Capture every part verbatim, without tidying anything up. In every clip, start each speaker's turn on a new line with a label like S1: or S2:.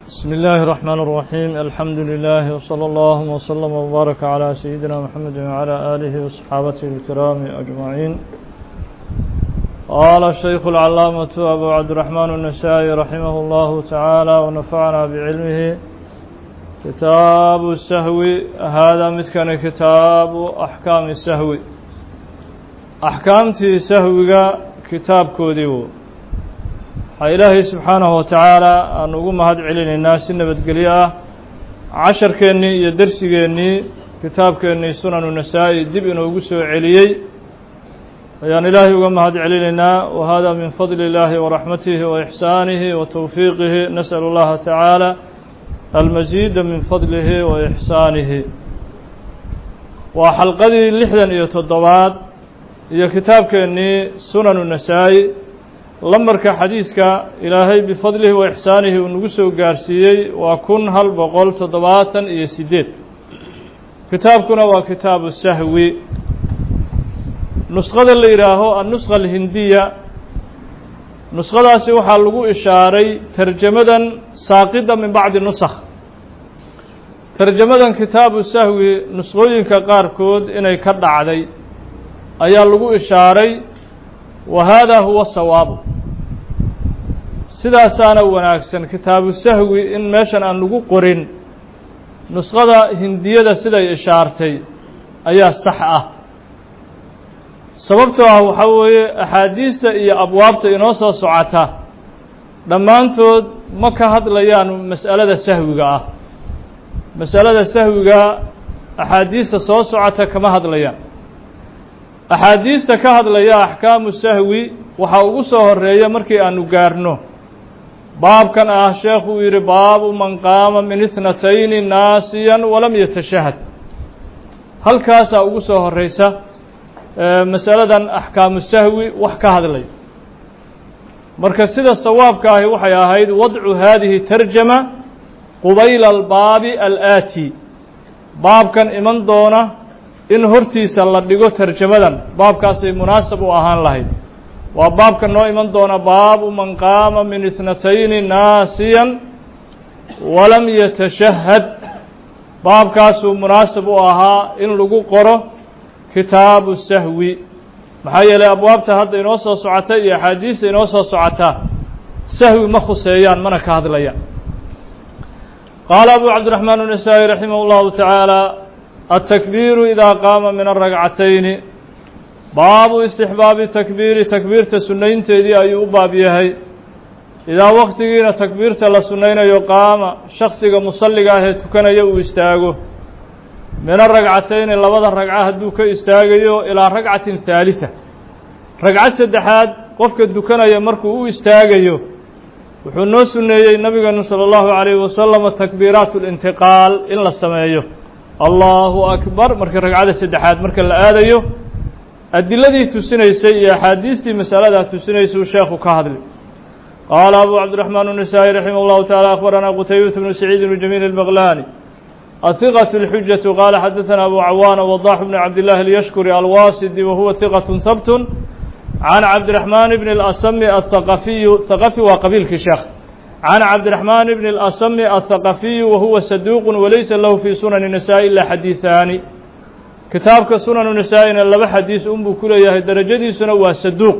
S1: بسم الله الرحمن الرحيم الحمد لله وصلى الله وسلم وبارك على سيدنا محمد وعلى آله وصحابته الكرام أجمعين. قال الشيخ العلامة أبو عبد الرحمن النسائي رحمه الله تعالى ونفعنا بعلمه: كتاب السهو. هذا متكن كتاب أحكام السهو. أحكامتي سهوك كتاب كوديو. إلهي سبحانه وتعالى أن أقوم هذا علين الناس نبت قليا عشر كأني يدرس كأني كتاب كأني سنن النسائي دب نوجسه عليي يعني إلهي أقوم هذا علينا، وهذا من فضل الله ورحمته وإحسانه وتوفيقه. نسأل الله تعالى المزيد من فضله وإحسانه. وحلقة لحدا يتضبط هي كتاب كأني سنن النسائي لمرك حديثك إلهي بفضله وإحسانه ونقصه قارسيي وكن هل بقول تضباطا يسيدت. كتابكنا وكتاب السهوي. نسخة اللي راهو النسخة الهندية، نسخة سوحة لغو إشاري ترجمة ساقطة من بعض النسخ. ترجمة كتاب السهوي نسخوين كقاركود إنه يكرد علي أيا لغو إشاري، وهذا هو الصواب. سدا سانا وناكسن كتاب السهوي إن ماشان أن لغو قرين نسخة هندية سدا إشارتي أيا صحة. سببتها وحوي أحاديث إيا أبوابت إنوصة سعتا لما أنتو مكة هاد ليان مسألة السهوي مسألة السهوي أحاديث صوت سعتا كما هاد ليان. أحاديث كهد ليا أحكام السهوي وحاوصه الرئي مركي أنو قارنو باب كان أشيخ ويري باب من قام من اثنتين ناسيا ولم يتشهد. هل كاسا أوصه الرئيسة اه مسألة أحكام السهوي وحكا هذا لي مركز سيدة الصواب كاهي وحيا هيد وضع هذه ترجمة قبيل الباب الآتي. باب كان إمان دونه in hortiisa la dhigo tarjamadan baabkaasay munaasab u ahaan lahayd. waa baabka noo iman doona baabu man qaama min ithnatayni naasiyan walam yatashahad. baabkaasuu munaasab u ahaa in lagu qoro kitaabu sahwi, maxaa yeelay abwaabta hadda inoo soo socota iyo axaadiista inoo soo socota sahwi ma khuseeyaan mana ka hadlayaan. qaala abu cabdiraxmaan النasaa'i raximah اllahu tacaala: التكبير إذا قام من الركعتين. باب استحباب التكبير. تكبيرة سنين تدي أيو باب يهي إذا وقتنا تكبيرة لسنين يقام شخص مصلي هي تكن يو استاغو من الركعتين لبض الركعة هدوك استاغيو إلى ركعة ثالثة. ركعة سدحات قفك الدكان يمركو استاغيو وحنو سنية النبي صلى الله عليه وسلم تكبيرات الانتقال إلا السمايو الله أكبر مركز ركعة سدحات مركز الآديو الذي تسنيسي يا حديثتي مسألة تسنيسي الشيخ كهدل. قال أبو عبد الرحمن النسائي رحمه الله تعالى: أخبرنا قتيبة بن سعيد بن جميل البغلاني الثقة الحجة قال حدثنا أبو عوان وضاح بن عبد الله اليشكري الواسدي وهو ثقة ثبت عن عبد الرحمن بن الأصم الثقفي ثقفي وقبيل كشيخ عن عبد الرحمن بن الأصم الثقفي وهو صدوق وليس له في سنن النساء إلا حديثان. كتابك سنن النساء لبا حديث أم بكليه درجة سنة وصدوق.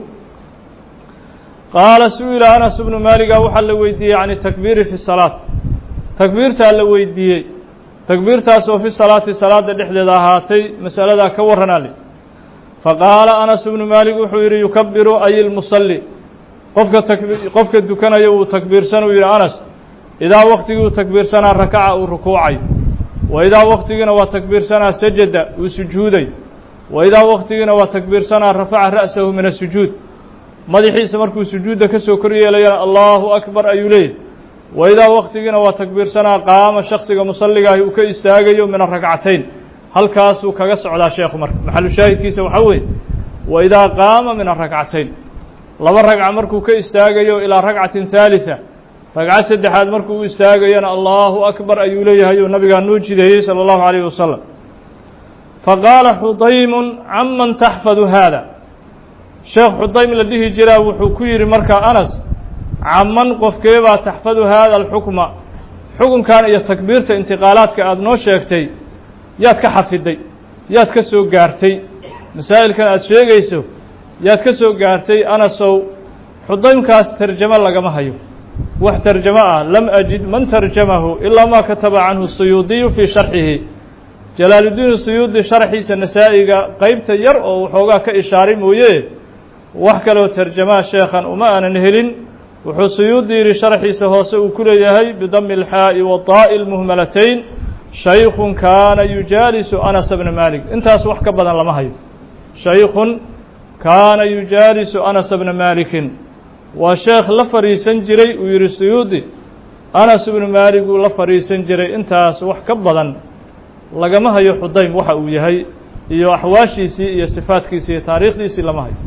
S1: قال: سئل أنس بن مالك وحل ويدي عن التكبير في الصلاة. تكبيرتها لويدي تكبيرتها سو في الصلاة صلاة الإحدى هاتي مسألة كورنا لي. فقال أنس بن مالك وحير يكبر أي المصلي qofka qofka dukanaya uu takbiirsan uu yiri Anas idaa waqtigu takbiirsana rakaca uu rukuucay wa idaa waqtigina waa takbiirsana sajada uu sujuuday wa idaa waqtigina waa takbiirsana rafaca ra'sahu min as-sujuud madaxiisa markuu sujuuda ka soo kor yeelaya Allahu akbar ayuu leeyahay wa idaa waqtigina waa takbiirsana qaama shakhsiga musalliga uu ka istaagayo min rak'atayn. halkaas uu kaga socdaa sheekhu marka maxallu shaahidkiisa waxa weeye wa idaa qaama min rak'atayn laba ragca markuu ka istaagayo ilaa ragcatin thalitha ragca saddexaad markuu istaagayana Allahu akbar ayuu leeyahay oo nabiga noo jideeyay sallallahu alayhi wasallam. faqala Hudaym amman tahfadhu hada. sheekh Hudaym la dhihi jiraa wuxuu ku yiri marka Anas: amman qofkeeba tahfadhu hada al-hukma xukunkan iyo takbiirta intiqaalaadka aada noo sheegtay yaad ka xafiday yaad ka soo gaartay masaa'ilkan aada sheegayso yaad ka soo gaartay anasow xudaymkaas tarjamo lagama hayo wax tarjamo ah lam ajid man tarjamahu ilaa ma kataba canhu suyuudiyu fii sharxihi jalaaludiin suyuudi sharxiisa nasaa'iga qeybta yar oo waxoogaa ka ishaaray mooye wax kaloo tarjamaa sheekhan uma aanan helin wuxuu suyuudi yidhi sharxiisa hoose uu ku leeyahay bidami alxaa'i wa taa'i lmuhmalatayn shaykhun kaana yujaalisu anas bna malik intaas wax ka badan lama hayo shaykhun kaana yujaalisu anas bna malikin waa sheekh la fadhiisan jiray uu yidhi suyuudi anas ibnu maalik uu la fadhiisan jiray intaas wax ka badan lagama hayo xudaym waxa uu yahay iyo axwaashiisii iyo sifaadkiisii iyo taariikhdiisii lama hayo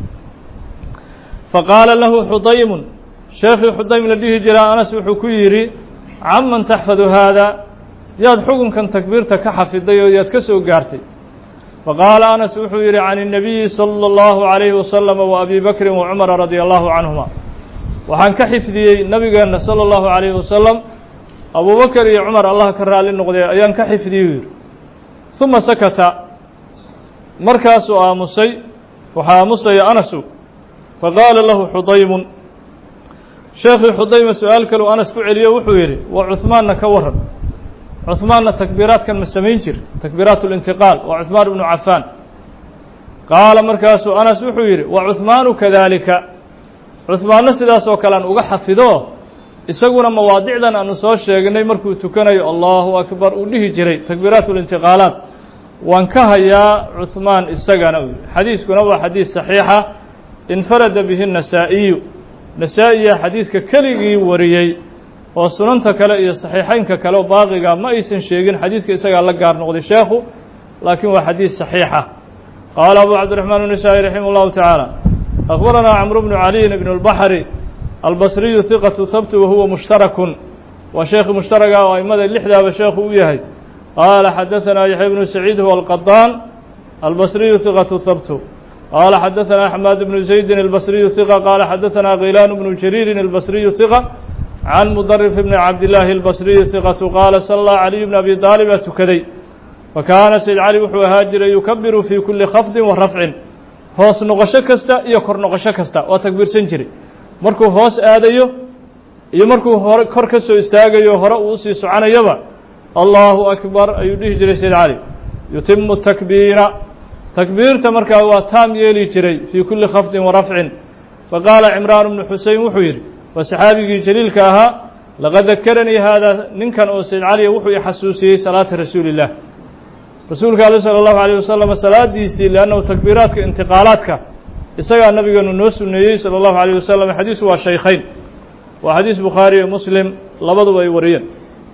S1: faqaala lahu xudaymun sheekhii xudaym la dhihi jiraa anas wuxuu ku yidhi caman taxfadu haada yaad xukunkan takbiirta ka xafiday oo yaad ka soo gaartay faqaala anas wuxuu yidhi can الnabiyi salى اllahu عalayhi wasalam wa abi bakri wa cumara radia allahu canhuma waxaan ka xifdiyey nabigeena salى اllahu عalayhi wasalam abubakr iyo cumar allah ka raali noqdee ayaan ka xifdiyey u yidhi uma sakata markaasuu aamusay waxaa aamusaya anasu faqaala lahu xudaymun sheekhii xudayma su-aal kaleu anas ku celiyo wuxuu yidhi wa cuhmaanna ka waran cuhmaanna takbiiraadkan ma samayn jir takbiiraat اlintiqaal waa cuhmaan ibnu cafaan qaala markaasuu anas wuxuu yidhi wa cuhmaanu kadalika cuhmaanna sidaas oo kale aan uga xafido isaguna mawaadicdan aanu soo sheegnay markuu tukanayo allahu akbar uu dhihi jiray takbiiraat اlintiqaalaat waan ka hayaa cuhmaan isagana u yidhi xadiiskuna waa xadiis saxiixa infarada bihi النasaa'iyu nasaa-iya xadiiska keligii wariyey oo sunanta kale iyo saxiixeynka kale oo baaqiga ma aysan sheegin xadiiska isagaa la gaar noqday sheekhu laakiin waa xadiis saxiixa qaala abu cabdiraxmaan النasaa'i raximah اllahu tacaala akhbaranaa camru bnu caliyin ibn اlbaxri albasriyu hiqatu habtu wa huwa mushtarakun waa sheekhi mushtaraga oo aimada lixdaaba sheekhu u yahay qaala xadaثanaa yaxya bnu saciid huwa alqadaan albasriyu hiqatu habtu qaala xadaثanaa xamaad bnu zaydin albasriyu hiqa qaala xadaثanaa khilaan bnu jariirin albasriyu hiqa can mudarif bni cabdillaahi albasriyi hiqatu qaala sallaa caliyu bn abi daalibaa tukaday fakaana sayd cali wuxuu ahaa jiray yukabiru fii kuli khafdin wa rafcin hoos noqosho kasta iyo kor noqosho kasta waa takbiirsan jiray markuu hoos aadayo iyo markuu hore kor ka soo istaagayo hore uu usii soconayaba allahu akbar ayuu dhihi jiray sayd cali yutimu takbiira takbiirta markaa waa taam yeeli jiray fii kuli khafdin wa rafcin faqaala cimraan bnu xusein wuxuu yidhi waa saxaabigii jaliilka ahaa laqad dakaranii haadaa ninkan oo sayd caliya wuxuu i xasuusiyey salaata rasuuli illah rasuulka ale salى اllahu عalيه wasalam salaadiisii liannahu takbiiraadka intiqaalaadka isagaa nabigeenu noo suneeyey salى اllahu عalيه wasalam xadiisku waa shaykhayn waa xadiis bukhaari iyo muslim labaduba ay wariyeen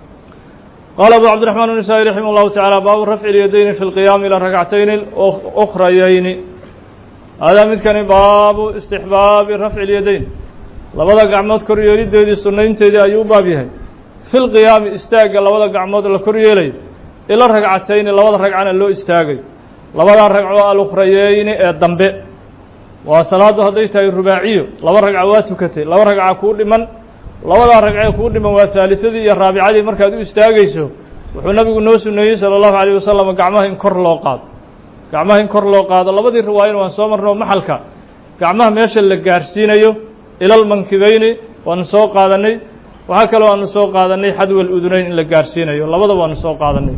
S1: qaala abu cabdiraxmaan النasaa'i raximah اllahu taعala baabu rafci اlyadayni fi اlqiyaami ilى rakcatayni ukhrayayni haadaa midkani baabu istixbaabi rafci اlyadayn labada gacmood kor yeelideedii sunnaynteedii ayuu u baab yahay fi lqiyaami istaagga labada gacmood la kor yeelayo ila ragcatayni labada ragcana loo istaagayo labadaa ragco alukhrayeyni ee dambe waa salaaddu hadday tahay rubaaciyo laba ragca waa tukatay laba ragca kuu dhiman labadaa ragcee kuu dhiman waa haalisadii iyo raabicadii markaad u istaagayso wuxuu nabigu noo suneeyey salى اllahu عalيه wasalam gacmaha in kor loo qaado gacmaha in kor loo qaado labadii riwaayana waan soo marno maxalka gacmaha meesha la gaarsiinayo ila lmankibeyni waanu soo qaadanay waxaa kaloo aanu soo qaadanay xadwa اludunayn in la gaarsiinayo labadaba waanu soo qaadanay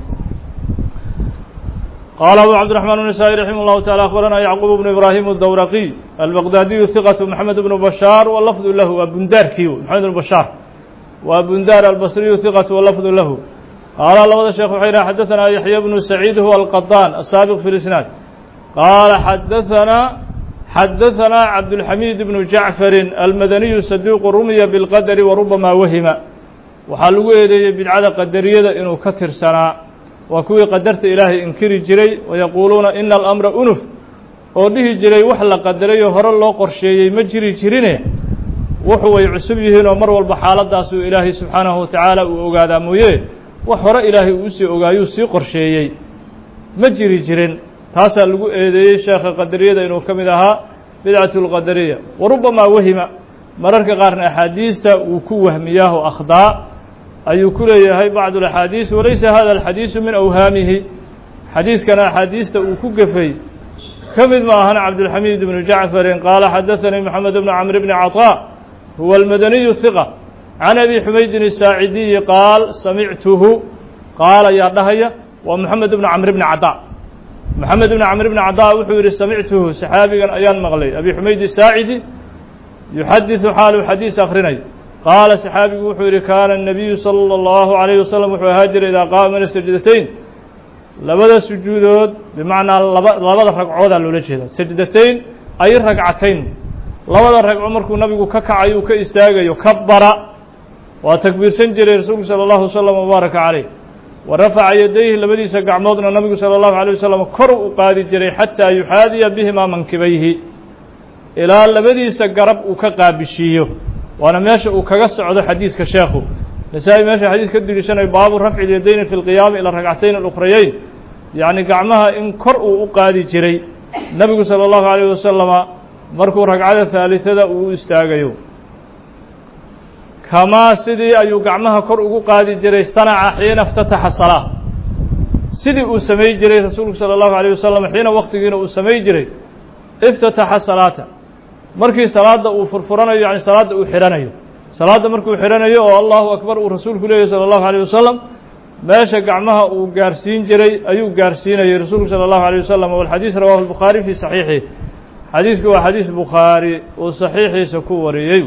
S1: qaala abu cabdiraxmaan النasaa'i raximah اllahu taعala akhbaranaa yacquub bnu ibraahim الdawraqiy albaqdaadiyu hiqatu maxamed bnu bashaar walafdu lahu waa bundaarkii maxamed bnu bashaar waa bundaar albasriyu hiqatu walafdu lahu qaala labada sheekh waxay dhaha xadaثanaa yaxya bnu saciid huwa alqadaan asaabiq fi lisnaad qaala xadaثanaa xadaثanaa cabdulxamiid bnu jacfarin almadaniyu saduuqu rumiya bilqadari warubamaa wahima waxaa lagu eedeeyey bidcada qadariyada inuu ka tirsanaa waa kuwii qadarta ilaahay inkiri jiray wayaquuluuna ina alamra unuf oo dhihi jiray wax la qadarayo hore loo qorsheeyey ma jiri jirine wuxu way cusub yihiinoo mar walba xaaladdaasuu ilaahay subxaanahu watacaala uu ogaadaa mooye wax hore ilaahay uu usii ogaayuu sii qorsheeyey ma jiri jirin taasaa lagu eedeeyey sheekha qadariyada inuu ka mid ahaa bidcatu lqadariya warubamaa wahima mararka qaarna axaadiista uu ku wahmiyaaho akhdaa ayuu ku leeyahay bacd اlaxaadiis walaysa hada alxadiisu min awhaamihi xadiiskana axaadiista uu ku gefay ka mid ma ahan cabdulxamiid bnu jacfarin qaala xadaثanii moxamed bnu camr bni caطاء huwa almadaniyu hiqa can abi xumaydin الsaacidiyi qaal samictuhu qaala yaa dhahaya waa moxamed bnu camr bni caطاء moxamed bni camr bni caطاء wuxuu yihi samictuhu saxaabigan ayaan maqlay abi xumayd الsaacidi yuxadiثu xaaluu xadiis akhrinayo qaala saxaabigu wuxuu yihi kaana الnabiyu salى اllahu عalayه wasalam wuxuu ahaa jiray idaa qaama min sajdatayn labada sujuudood bimacnaa laba labada ragcoodaa loola jeeda sajdatayn ay ragcatayn labada ragco markuu nabigu ka kacayo uu ka istaagayo kabara waa takbiirsan jiray rasuulku salى اllahu wasalam wabaaraka caleyh wa rafaca yadayhi labadiisa gacmoodna nabigu salى اllahu عalيه wasalam kor u qaadi jiray xataa yuxaadiya bihimaa mankibayhi ilaa labadiisa garab uu ka qaabishiiyo waana meesha uu kaga socdo xadiiska sheekhu nasaa-i meesha xadiis ka deliishanayo baabu rafci اlyadayni fi اlqiyaami ilى ragcatayn اlukhrayeyn yacni gacmaha in kor uu u qaadi jiray nebigu salى اllahu عalيه wasalama markuu ragcada haalisada uu u istaagayo kamaa sidii ayuu gacmaha kor ugu qaadi jiray sanaca xiina اftataxa salaa sidii uu samay jiray rasuulku salى اllahu عalيه wasalam xiina waktigiina uu samay jiray iftataxa salaata markii salaada uu furfuranayo yani salaadda uu xidhanayo salaadda markuu xidhanayo oo allahu akbar uu rasuulku leeyahy salى اllahu عalيه wasalam meesha gacmaha uu gaarsiin jiray ayuu gaarsiinayay rasuulku salى اllahu عalيه wasalam walxadiis rawahu الbukhaari fii صaxiixi xadiisku waa xadiis bukhaari uu saxiixiisa ku wariyey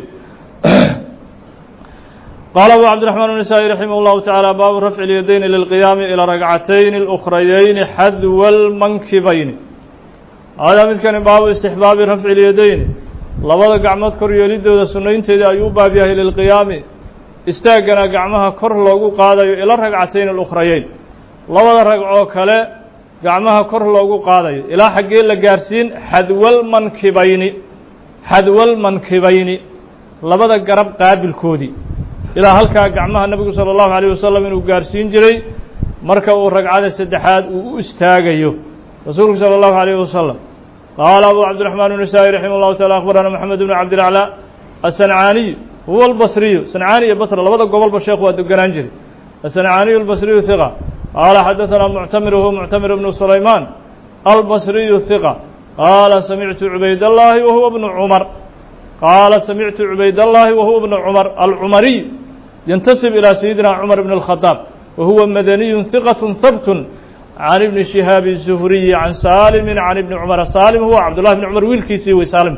S1: qaala abu cabdiraxmaan النasaaئي raximah اllahu taعaalى baabu rafci اlyadayni lilqiyaami ilى ragcatayni اlأkhrayayni xadwa اlmankibayni haadaa midkani baabu istixbaabi rafci اlyadayni labada gacmood kor yeelidooda sunaynteeda ayuu u baab yahay lilqiyaami istaaggana gacmaha kor loogu qaadayo ila ragcatayn اlukhrayeyn labada ragcoo kale gacmaha kor loogu qaadayo ilaa xaggee la gaarsiin xadwalmankibayni xadwalmankibayni labada garab qaabilkoodii ilaa halkaa gacmaha nebigu salى اllahu عalيه wasalam inuu gaarsiin jiray marka uu ragcada saddexaad uu u istaagayo rasuulku salى اllahu عalيه wasalam qaala abu cabdiraxmaan النasaaئي raximah اllahu taala akhbarana moxamed bn cabdilaclى aلsancaaniy huwa اlbasriyu sancaani iyo basra labada gobolba sheekh waa deganaan jiray aلsancaaniyu اlbasriyu hiqa qaala xadaثana muctamir huwa muctamir bnu sulaymaan albasriyu hiqa qaala samictu cubaydاllahi wa huwa bnu cumar qaala samictu cubaydاllahi wa huwa bnu cumar alcumariy yantasib ilaa sayidina cumar bn الkhadaab wa huwa madaniyu hiqaة habt can ibni shihaabi الzuhriyi can saalimi can ibni cumara saalim huwa cabdullahi bni cumar wiilkiisii wey saalim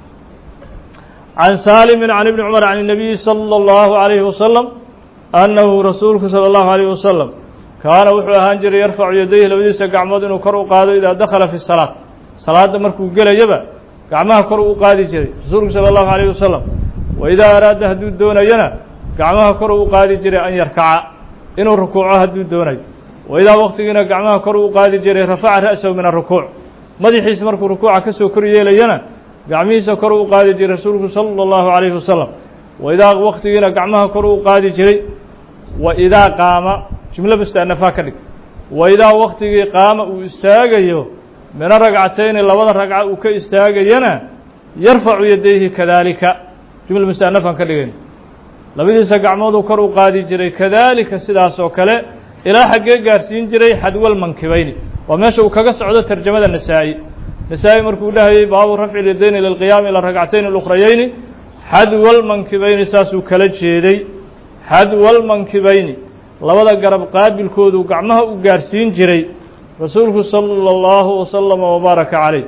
S1: can saalimi can ibni cumar can الnabiyi salى اllahu عalayhi wasalam annahu rasuulku salى اllahu عalayh wasalam kaana wuxuu ahaan jiray yarfacu yadayhi labadiisa gacmood inuu kor u qaado idaa dakhala fi salaat salaadda markuu gelayaba gacmaha kor u qaadi jiray rasuulku salى اllahu عalayh wasalam wa idaa araada hadduu doonayana gacmaha kor u qaadi jiray an yarkaca inuu rukuuco hadduu doonayo wa idaa waqtigiina gacmaha kor u qaadi jiray rafaca ra'sahu min arukuuc madaxiisa markuu rukuuca ka soo kor yeelayana gacmihiisa kor u qaadi jiray rasuulku salى اllahu عalayhi wasalam wa idaa waqtigiina gacmaha kor u qaadi jiray wa idaa qaama jumlo mustaanafaa ka dhig wa idaa waqtigii qaama uu istaagayo mina ragcatayni labada ragca uu ka istaagayana yarfacu yadayhi kadalika jumla mustaanafaan ka dhigayn labadiisa gacmooduu kor u qaadi jiray kadalika sidaas oo kale ilaa xaggee gaarsiin jiray xadwalmankibayni waa meesha uu kaga socdo tarjamada nasaa-i nasaa-i markuu dhahayay baabu rafci اlyadayni lilqiyaami ilى ragcatayn اlukhrayayni xadwalmankibayni saasuu kala jeeday xadwalmankibayni labada garab qaabilkooduu gacmaha u gaarsiin jiray rasuulku salى اllahu wasalama wabaaraka caleyh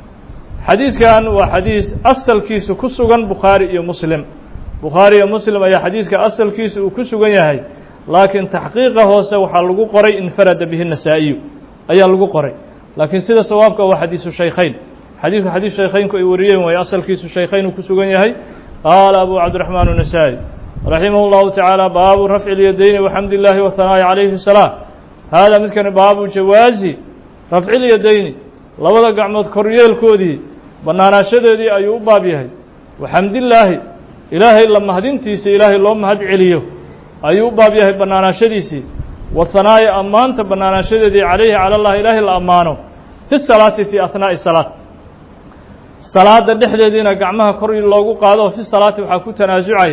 S1: xadiiskan waa xadiis asalkiisu ku sugan bukhaari iyo muslim bukhaari iyo muslim ayaa xadiiska asalkiisa uu ku sugan yahay laakiin taxqiiqa hoose waxaa lagu qoray infarada bihi النasaaئiyu ayaa lagu qoray laakiin sida sawaabka waa xadiisu shaykhayn xadiidku xadiis shaykhaynku ay wariyeen way asalkiisu shaykhayn uu ku sugan yahay qaala abu cabdiraxmaan النasaaئي raximah اllahu taعaalى baabu rafci اlyadayni waxamd اllahi wahanaa'i calayhi الsalaa haadaa midkani baabu jawaazi rafci اlyadayni labada gacmood koryeelkoodii bannaanaashadeedii ayuu u baab yahay waxamdillaahi ilaahay la mahadintiisa ilaahay loo mahad celiyo ayuu u baab yahay bannaanaashadiisii wahanaa'i ammaanta bannaanaashadeedii calayhi cala allah ilaahay la ammaano fi salaati fii ahnaa'i salaat salaada dhexdeediina gacmaha kor loogu qaado fi salaati waxaa ku tanaasucaya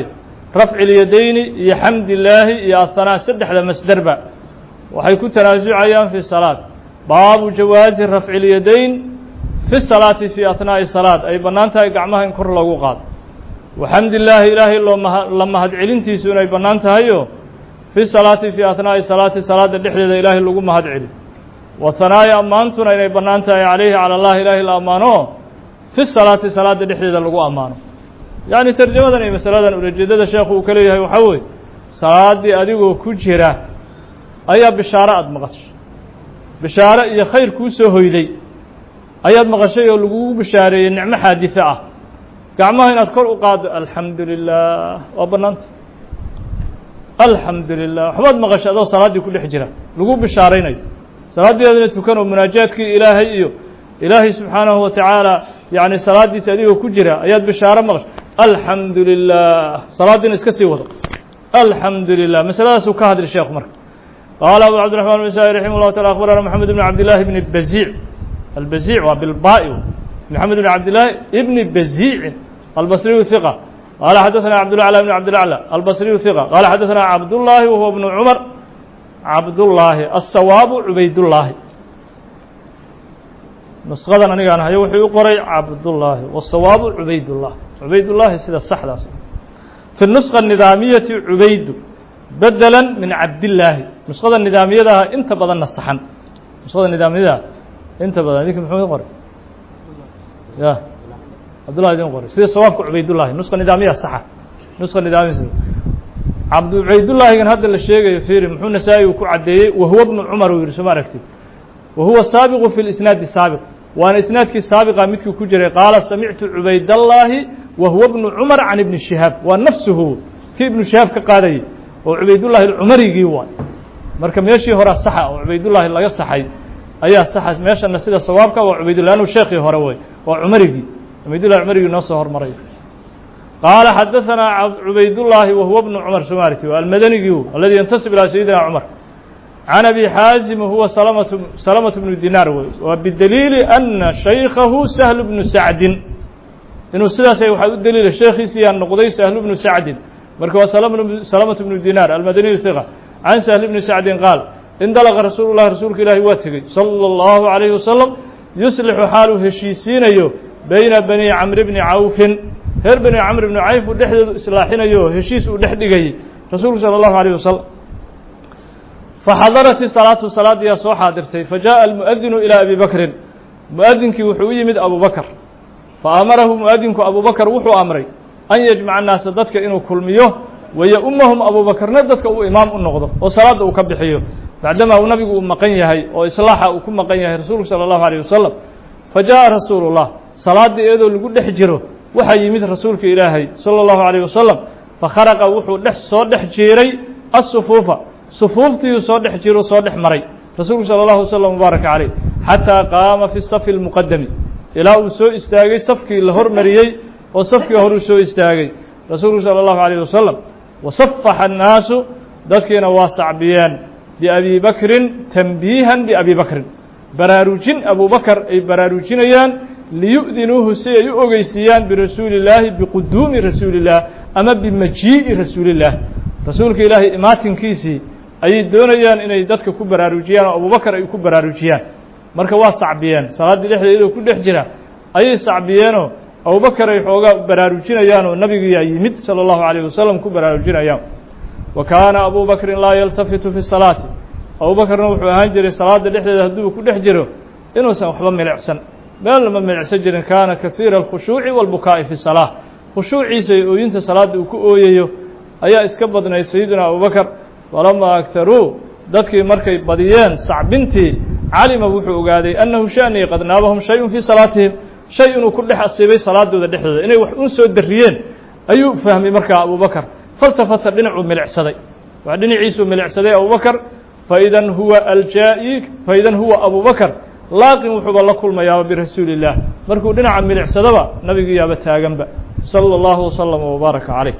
S1: rafci اlyadayni iyo xamd illaahi iyo ahanaa saddexda masderba waxay ku tanaasucayaan fi salaad baabu jawaazi rafci اlyadayn fi salaati fi ahnaa'i salaad ay bannaan tahay gacmaha in kor loogu qaado wa xamd illaahi ilaahay loo ma la mahad celintiisu inay bannaan tahayo fi salaati fi ahnaa'i salaati salaada dhexdeeda ilaahay lagu mahad celi wa hanaa'i ammaantuna inay bannaan tahay calayhi cala allahi ilaahay la ammaano fi salaati salaada dhexdeeda lagu ammaano yacni tarjamadan iyo masaladan ulajeedada sheekhu uu ka leeyahay waxaa weeye salaaddii adigoo ku jira ayaa bishaaro aada maqashay bishaaro iyo khayr kuu soo hoyday ayaad maqashay oo lagugu bishaareeyey nicmo xaadise ah gacmaha inaad kor u qaaddo alxamdu lilah waa bannaanta alxamdu lilah waxbaad maqashay adoo salaaddii ku dhex jira lagu bishaaraynayo salaaddeedana tukan oo munaajaadkii ilaahay iyo ilaahay subxaanahu wa tacaala yacni salaaddiisa adigoo ku jira ayaad bishaaro maqashay alxamdu lilah salaaddiina iska sii wado alxamdu lilah masaladaasuu ka hadli sheekhu marka qaala abu cabdiraxmaan bn saai raximah llahu taala akhbarana moxamed bn cabdillahi bni baziic البزيع وبالباء محمد بن عبد الله ابن بزيع البصري ثقة قال حدثنا عبد الأعلى بن عبد الأعلى البصري ثقة قال حدثنا عبد الله وهو ابن عمر عبد الله الصواب عبيد الله نسخة أنا كان هي وحي قري عبد الله والصواب عبيد الله عبيد الله سيدا الصح في النسخة النظامية عبيد بدلا من عبد الله النسخة النظامية ده انت بدلنا الصحن النسخة النظامية ده inta badan idinka muxuu qoray ya Abdullah idin qoray sida sawaabku Ubaydullah nusqa nidaamiya saxa nusqa nidaamiya Abdu Ubaydullah kan hadda la sheegayo fiiri muxuu nasaay ku cadeeyay wa huwa ibn Umar uu yiri aragti wa huwa saabiq fi al-isnad saabiq wa ana isnadki saabiqa midkii ku jiray qaala sami'tu Ubaydullah wa huwa ibn Umar an ibn Shihab wa nafsuhu ki ibn Shihab ka qaaday oo Ubaydullah al-Umarigi waa marka meeshii hore saxa oo Ubaydullah laga saxay ayaa saxas meeshana sida sawaabka waa Ubaydullah anu sheekhi hore way waa Umarigi Ubaydullah Umarigi noo soo hormaray qaala hadathana Ubaydullah wa huwa ibn Umar Sumariti al-Madanigi alladhi yantasib ila sayyidina Umar عن أبي حازم هو سلمة سلمة بن دينار وبالدليل أن شيخه سهل بن سعد إنه سلا شيء وحد الدليل الشيخ سيان نقضي سهل بن سعد مركوا سلمة بن دينار المدني الثقة عن سهل بن سعد قال اندلق رسول الله رسولك الله واتقي صلى الله عليه وسلم يصلح حاله هشيسين يو بين بني عمرو بن عوف هر بني عمرو بن عوف ودحد إصلاحين يو هشيس ودحدقي رسول صلى الله عليه وسلم فحضرت الصلاة صلاة يا صو حاضرتي فجاء المؤذن إلى أبي بكر مؤذنك وحو يمد أبو بكر فأمره مؤذنك أبو بكر وحو أمري أن يجمع الناس ضدك إنه كل ميوه ويأمهم أبو بكر نددك وإمام النقضة وصلاة وكبحيه بعدما النبي مقنيه وإصلاحه وكم مقنيه رسول صلى الله عليه وسلم فجاء رسول الله صلاة إيدو لقد حجره وحي يمد رسولك إلهي صلى الله عليه وسلم فخرق وحو دح صدح جيري الصفوف صفوفتي صدح جيرو صدح مري رسول صلى الله عليه وسلم مبارك عليه حتى قام في الصف المقدم إلى سو استاغي صفكي لهر مريي وصفكي هر سو استاغي رسول صلى الله عليه وسلم وصفح الناس ذكينا واسع بيان بأبي بكر تنبيها بأبي بكر براروجين أبو بكر أي براروجين أيان ليؤذنوه سيئوغيسيان برسول الله بقدوم رسول الله أما بمجيء رسول الله رسولك إلهي إماتن كيسي أي دونيان إن يددك كبراروجيان أبو بكر أي كبراروجيان مركا واسع بيان صلاة لحظة إلو كل حجرة أي صعبيانو أبو بكر أي حوغا براروجين أيان والنبي يمد صلى الله عليه وسلم كبراروجين أيان وكان أبو بكر لا يلتفت في الصلاة أبو بكر نوح هنجري صلاة لحظة هدوه كل حجره إنه سنحضن من العسن بل من العسجر كان كثير الخشوع والبكاء في الصلاة خشوعي سيئوينت صلاة وكؤويه أيها اسكبضنا سيدنا أبو بكر ولما أكثروا ذاتك مركي بديان صعبنتي علم وحو قادي أنه شأني قد نابهم شيء في صلاتهم شيء كل حسيبي صلاة دو ذا لحظة إنه وحون سو الدريين أيو فهمي مركا أبو بكر فالتفت لنعو ملعسدي وعدني عيسو ملعسدي أبو بكر فإذا هو الجائي فإذا هو أبو بكر لاقم وحب الله كل ما يابا برسول الله مركو لنعو ملعسدي نبي يابتها جنبه صلى الله وسلم وبارك عليه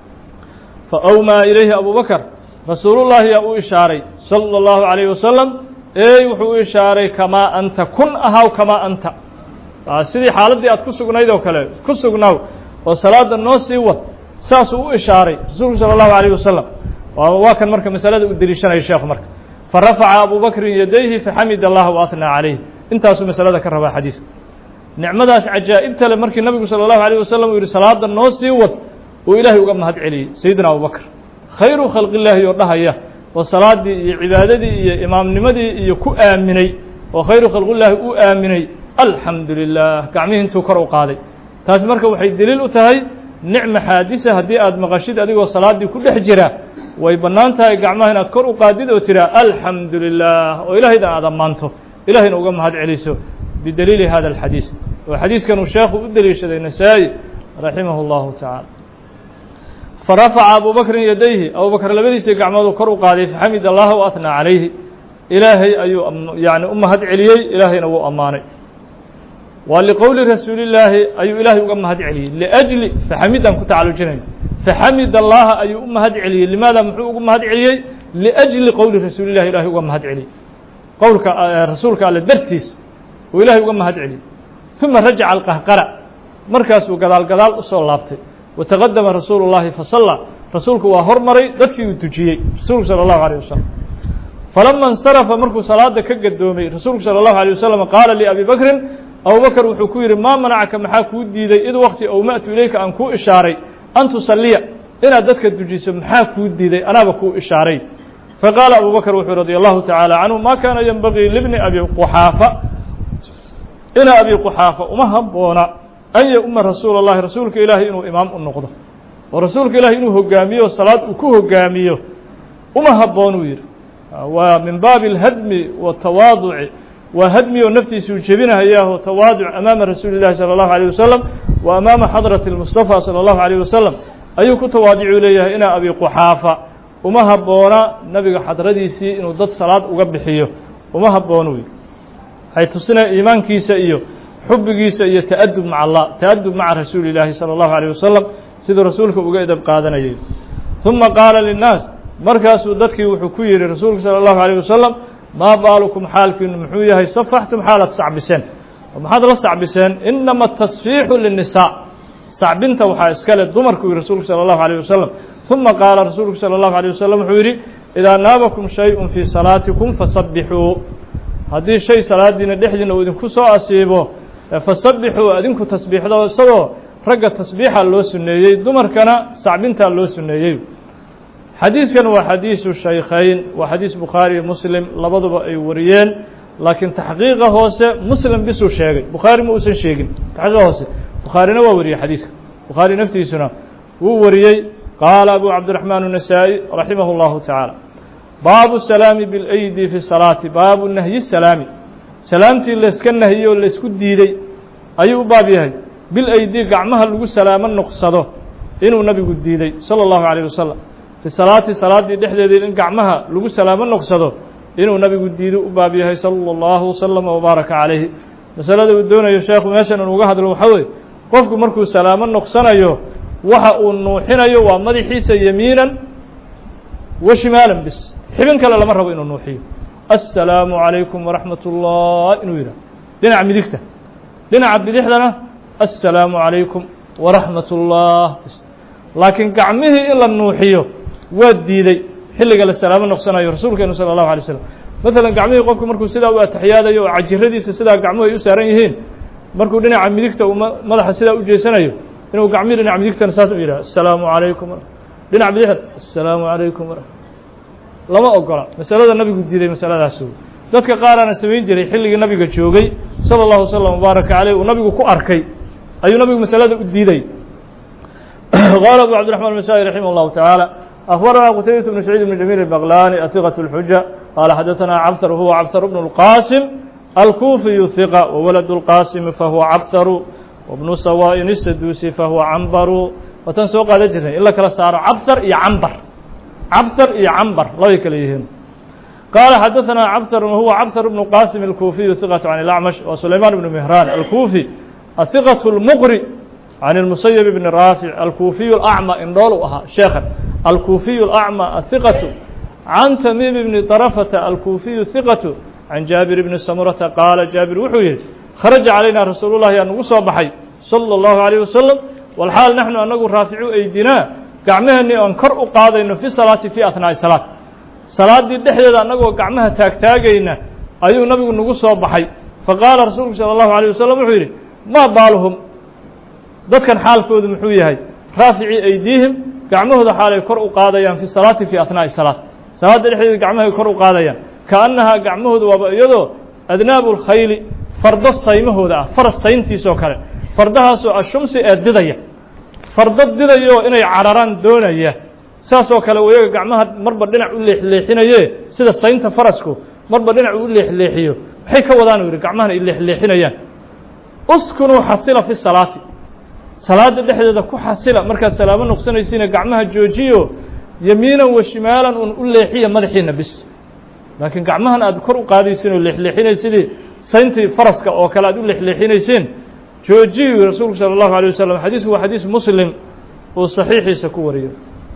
S1: فأومى إليه أبو بكر رسول الله يا إشاري صلى الله عليه وسلم أي وحو إشاري كما أنت كن أهاو كما أنت سيدي حالة دي أتكسوك نايدو كلا كسوك ناو وصلاة النوسي و saasuu u ishaaray rasuulku salى الlahu عalيه wasalam waa kan marka masalada u deliishanaya sheekhu marka farafaca abu bakrin yadayhi faxamid allah وaأثnىa عalayh intaasuu masalada ka rabaa xadiiska nicmadaas cajaa'ibta le markii nabigu salى الlahu عalيه wasalam uu yihi salaada noo sii wad uu ilaahay uga mahad celiyey sayidina abubakr khayru khalqi illaahi oo dhahaya oo salaadii iyo cibaadadii iyo imaamnimadii iyo ku aaminay oo khayru khalqillaahi uu aaminay alxamdu lilah gacmihii intuu kor u qaaday taasi marka waxay deliil u tahay nicma xaadisa haddii aad maqashid adigoo salaaddii ku dhex jira way bannaan tahay gacmaha inaad kor u qaadid oo tiraa alxamdu lilah oo ilaahaydan aad ammaanto ilahayna uga mahad celiso bidaliili hada alxadiis oo xadiiskan uu sheekhu u deliishaday nasaa-i raximah اllahu tacaala farafaca abu bakrin yadayhi abu bakr labadiisii gacmooduu kor u qaaday faxamid allah وaأثnىa calayhi ilaahay ayuu yani u mahad celiyey ilaahayna wuu ammaanay waa liqowli rasuulillaahi ayuu ilaahay uga mahad celiyey liأjli faxamidaan ku tacalujinayo faxamid allaha ayuu u mahad celiyey limaada muxuu ugu mahad celiyey liأjli qowli rasuulillahi ilahay uga mahad celiyey qowlka rasuulka alle dartiis uu ilahay uga mahad celiyey ثuma rajaca alqahqara markaasuu gadaal gadaal usoo laabtay wataqadama rasuulu الlahi fasallى rasuulku waa hormaray dadkii uu tujiyey rasuulku salى الlahu عalيه wasalam falama اnsarafa markuu salaada ka gadoomay rasuulku salى الlahu عalيه wasalam qaala liabi bakrin abu bakr wuxuu ku yidhi maa manacaka maxaa kuu diiday id wakti awma'tu ilayka aan kuu ishaaray an tusalliya inaad dadka dujiso maxaa kuu diiday anaaba kuu ishaaray faqaala abu bakr wuxuu radi allahu taعaalى canhu ma kaana yenbagii libni abi quxaafa ina abi quxaafa uma haboona an yauma rasuula الlahi rasuulka ilaahay inuu imaam u noqdo oo rasuulka ilahay inuu hogaamiyo salaad uu ku hogaamiyo uma haboon uu yidhi waa min baabi اlhadmi waالtawaaduci waa hadmi oo naftiisuu jebinahayaahoo tawaaduc amaama rasuuli الlahi salى الlahu عalيه wasalam wa amaama xadrati الmustaفى salى الlahu عalيه wasalam ayuu ku tawaadicu leeyahay inaa abi quxaafa uma haboona nabiga xadradiisii inuu dad salaad uga bixiyo uma haboon uu yidhi waxay tusinaya iimaankiisa iyo xubigiisa iyo ta'adub maca allah ta'adub maca rasuuli الlaahi salى الlahu عalيه wasalam siduu rasuulka uga edab qaadanayay ثuma qaala linnaas markaasuu dadkii wuxuu ku yidhi rasuulku salى الlahu عalيه wasalam maa baalukum xaalkiinu muxuu yahay safaxtum xaalaad sacbiseen maxaad la sacbiseen inama tasfiixu lلnisaa sacbinta waxaa iska le dumarku yihi rasuulku salى الlahu عalيه wasalam ثuma qaala rasuulku salى الlahu عalيه wasalam wuxuu yidhi idaa naabakum shayء fii salaatikum fasabixuu haddii shay salaadiina dhexdiina uu idinku soo asiibo fasabixuu adinku tasbiixdo isagoo ragga tasbiixa loo suneeyey dumarkana sacbintaa loo suneeyey xadiiskan waa xadiisu shaykhayn waa xadiis bukhaari iyo muslim labaduba ay wariyeen laakiin taxqiiqa hoose muslim bisuu sheegay bukhaari ma uusan sheegin taxqiiqa hoose bukhaarina waa wariyey xadiiska bukhaari naftiisuna wuu wariyey qaala abu cabdiraxmaan النasaaئي raximah اllahu taعaalى baabu salaami biاlaydi fi salaati baabu nahyi salaami salaamtii layska nahiyey oo laysku diiday ayuu u baab yahay bilaydi gacmaha lagu salaamo noqsado inuu nabigu diiday salى الlahu عalيه wasalam fi salaati salaaddii dhexdeedii in gacmaha lagu salaamo noqsado inuu nabigu diido u baab yahay salى الlahu وsلم وbaaraka calayhi masalada uu doonayo sheekhu meeshan in uga hadlo waxaa weye qofku markuu salaamo noqsanayo waxa uu nuuxinayo waa madaxiisa yamiinan wa shimaalan bis xibin kale lama rabo inuu nuuxiyo assalaamu عalaykum وraxmat الlah inuu yidhah dhinaca midigta dhinaca bidixdana assalaamu عalaykum وraxmat الlah laakiin gacmihii in la nuuxiyo waa diiday xilliga la salaamo noqsanayo rasuulkeenu salى الlahu عalيه waslm maalan gacmihii qofku markuu sidaa u ataxiyaadayo oo cajiradiisa sidaa gacmuhu ay u saaran yihiin markuu dhinaca midigta uu madaxa sidaa u jeesanayo inuu gacmihii dhinaca midigtana saas u yidhah assalaamu عalaykum dhinaca bidixda assalaamu عalaykum lama ogola masalada nabigu diiday masaladaas dadka qaarana samayn jiray xilligii nabiga joogay salى الlahu وsلم وbaaraka عaleyh uu nabigu ku arkay ayuu nabigu masalada u diiday qaala abu cabdiرaحman النasaaئي raximah الlahu taعaalى أخبرنا qتيبة بن سعيد بن جميل البغلاني الثقة الحجة قال حدثنا عبثر هو عبثر بن القاسم الكوفي ثقة وولد القاسم فهو عبثر وابن سواء السدوسي فهو عنبر وتنسوق على جرين إلا كلا صار عبثر يا عنبر عبثر يا عنبر لا يكليهن قال حدثنا عبثر وهو عبثر بن القاسم الكوفي ثقة عن الأعمش وسليمان بن مهران الكوفي الثقة المقري عن المسيب بن رافع الكوفي الأعمى إن ضلوها شيخا الكوفي الأعمى الثقة عن تميم بن طرفة الكوفي الثقة عن جابر بن سمرة قال جابر وحويه خرج علينا رسول الله أن وصى بحي صلى الله عليه وسلم walxaal naxnu anagu raaficu aydinaa gacmaheenii oon kor u qaadayno fi salaati fii athnaa'i salaad salaaddii dhexdeeda annagoo gacmaha taagtaagayna ayuu nabigu nagu soo baxay faqaala rasuulku sala allahu alayh wasalam wuxuu yidhi maa baaluhum dadkan xaalkoodu muxuu yahay raaficii aydiihim gacmahooda xaalay kor u qaadayaan fi salaati fii athnaa'i salaad salaadda dhexdeeda gacmahay kor u qaadayaan kaannahaa gacmahooda waaba iyadoo adnaabu lkhayli fardo saymahooda ah faras sayntiisoo kale fardahaasoo ashumsi ee didaya fardo didayo inay cararaan doonaya saasoo kale iyaga gacmaha marba dhinac u leexleexinaye sida saynta farasku marba dhinac u leexleexiyo waxay ka wadaan u yidhi gacmahana ay leexleexinayaan uskunuu xasila fi salaati salaadda dhexdeeda ku xasila markaad salaamo noqsanaysiina gacmaha joojiyo yamiinan wa shimaalan un u leexiya madaxiina bis laakiin gacmahan aad kor u qaadaysiin oo leexleexinay sidii sayntii faraska oo kale aad u leexleexinaysiin joojiyu rasuulku salى الlahu عalيه wasalam xadiisku waa xadiis muslim uu صaxiixiisa ku wariyo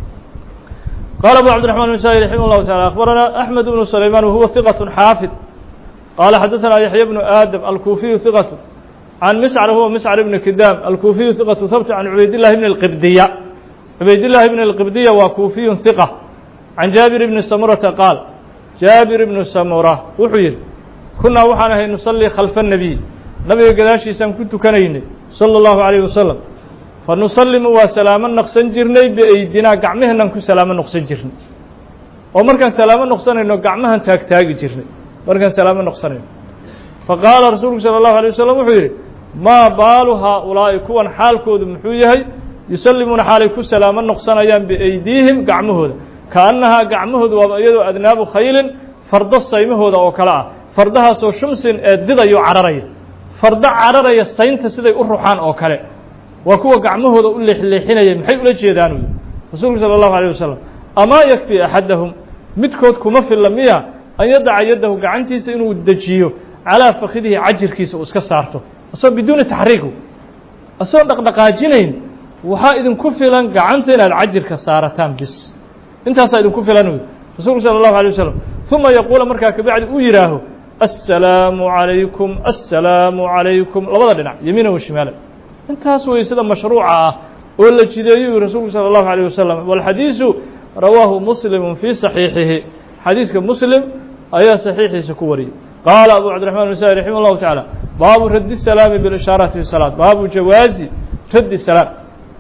S1: qaala abu cabdiرaحman بn saa'id raximah الlahu taعalى akhbarana أحmed bnu sulayman wahuwa ثiqaة xaafid qaala xadaثana yaحya bnu aadam alkuufiyu ثiqaة can miscr huwa miscr bn kidaam alkuufiyu ثiqaة habt can cubaydillahi bn اlqibdiya cubaydillahi bn اlqibdiya waa kuufiyu ثiqة can jaabir bni samurata qaal jaabir bnu samura wuxuu yidhi kunaa waxaan ahay nusalii khalfa الnabiy nabiga gadaashiisaan ku tukanaynay salى الlahu عalيه wasalam fa nusalimu waa salaamo noqsan jirnay biaydinaa gacmaheenaan ku salaamo noqsan jirnay oo markaan salaamo noqsanayno gacmahan taagtaagi jirnay markaan salaamo noqsanayno faqaala rasuulku salى الlahu عalيه wasalam wuxuu yidhi maa baalu haaulaa'i kuwan xaalkoodu muxuu yahay yusallimuuna xaalay ku salaamo noqsanayaan biaydiihim gacmahooda kaannahaa gacmahooda waaba iyadoo adnaabu khaylin fardo saymahooda oo kale ah fardahaasoo shumsin ee didayo cararaya fardo cararaya saynta siday u ruxaan oo kale waa kuwa gacmahooda u leexleexinaya maxay ula jeedaan wy rasuulku salى الlahu عalيه wasalam amaa yakfii axadahum midkood kuma filla miya an yadaca yaddahu gacantiisa inuu dejiyo calىa fakidihi cajirkiisa uu iska saarto asagoo biduuni taxriiku asagoo dhaqdhaqaajinayn waxaa idinku filan gacanta inaad cajirka saarataan bis intaasaa idinku filan wy rasuulku salى الlahu عalيه wasalam uma yaquula markaa kabacdi uu yidhaaho aلsalaamu عalaykum aلsalaamu عalaykum labada dhinac yamiina wa shimaala intaas wey sida mashruuca ah oo la jideeyo rasuulku salى الlahu عalيه wasalam wاlxadiisu rawaahu muslimu fii صaxiixihi xadiiska muslim ayaa صaxiixiisa ku wariyey qaala abu cabdiرaحman بn saa'id raximah الlahu taعalى baabu raddi الsalaami biاlishaaraati fi salaat baabu jawaazi raddi salaam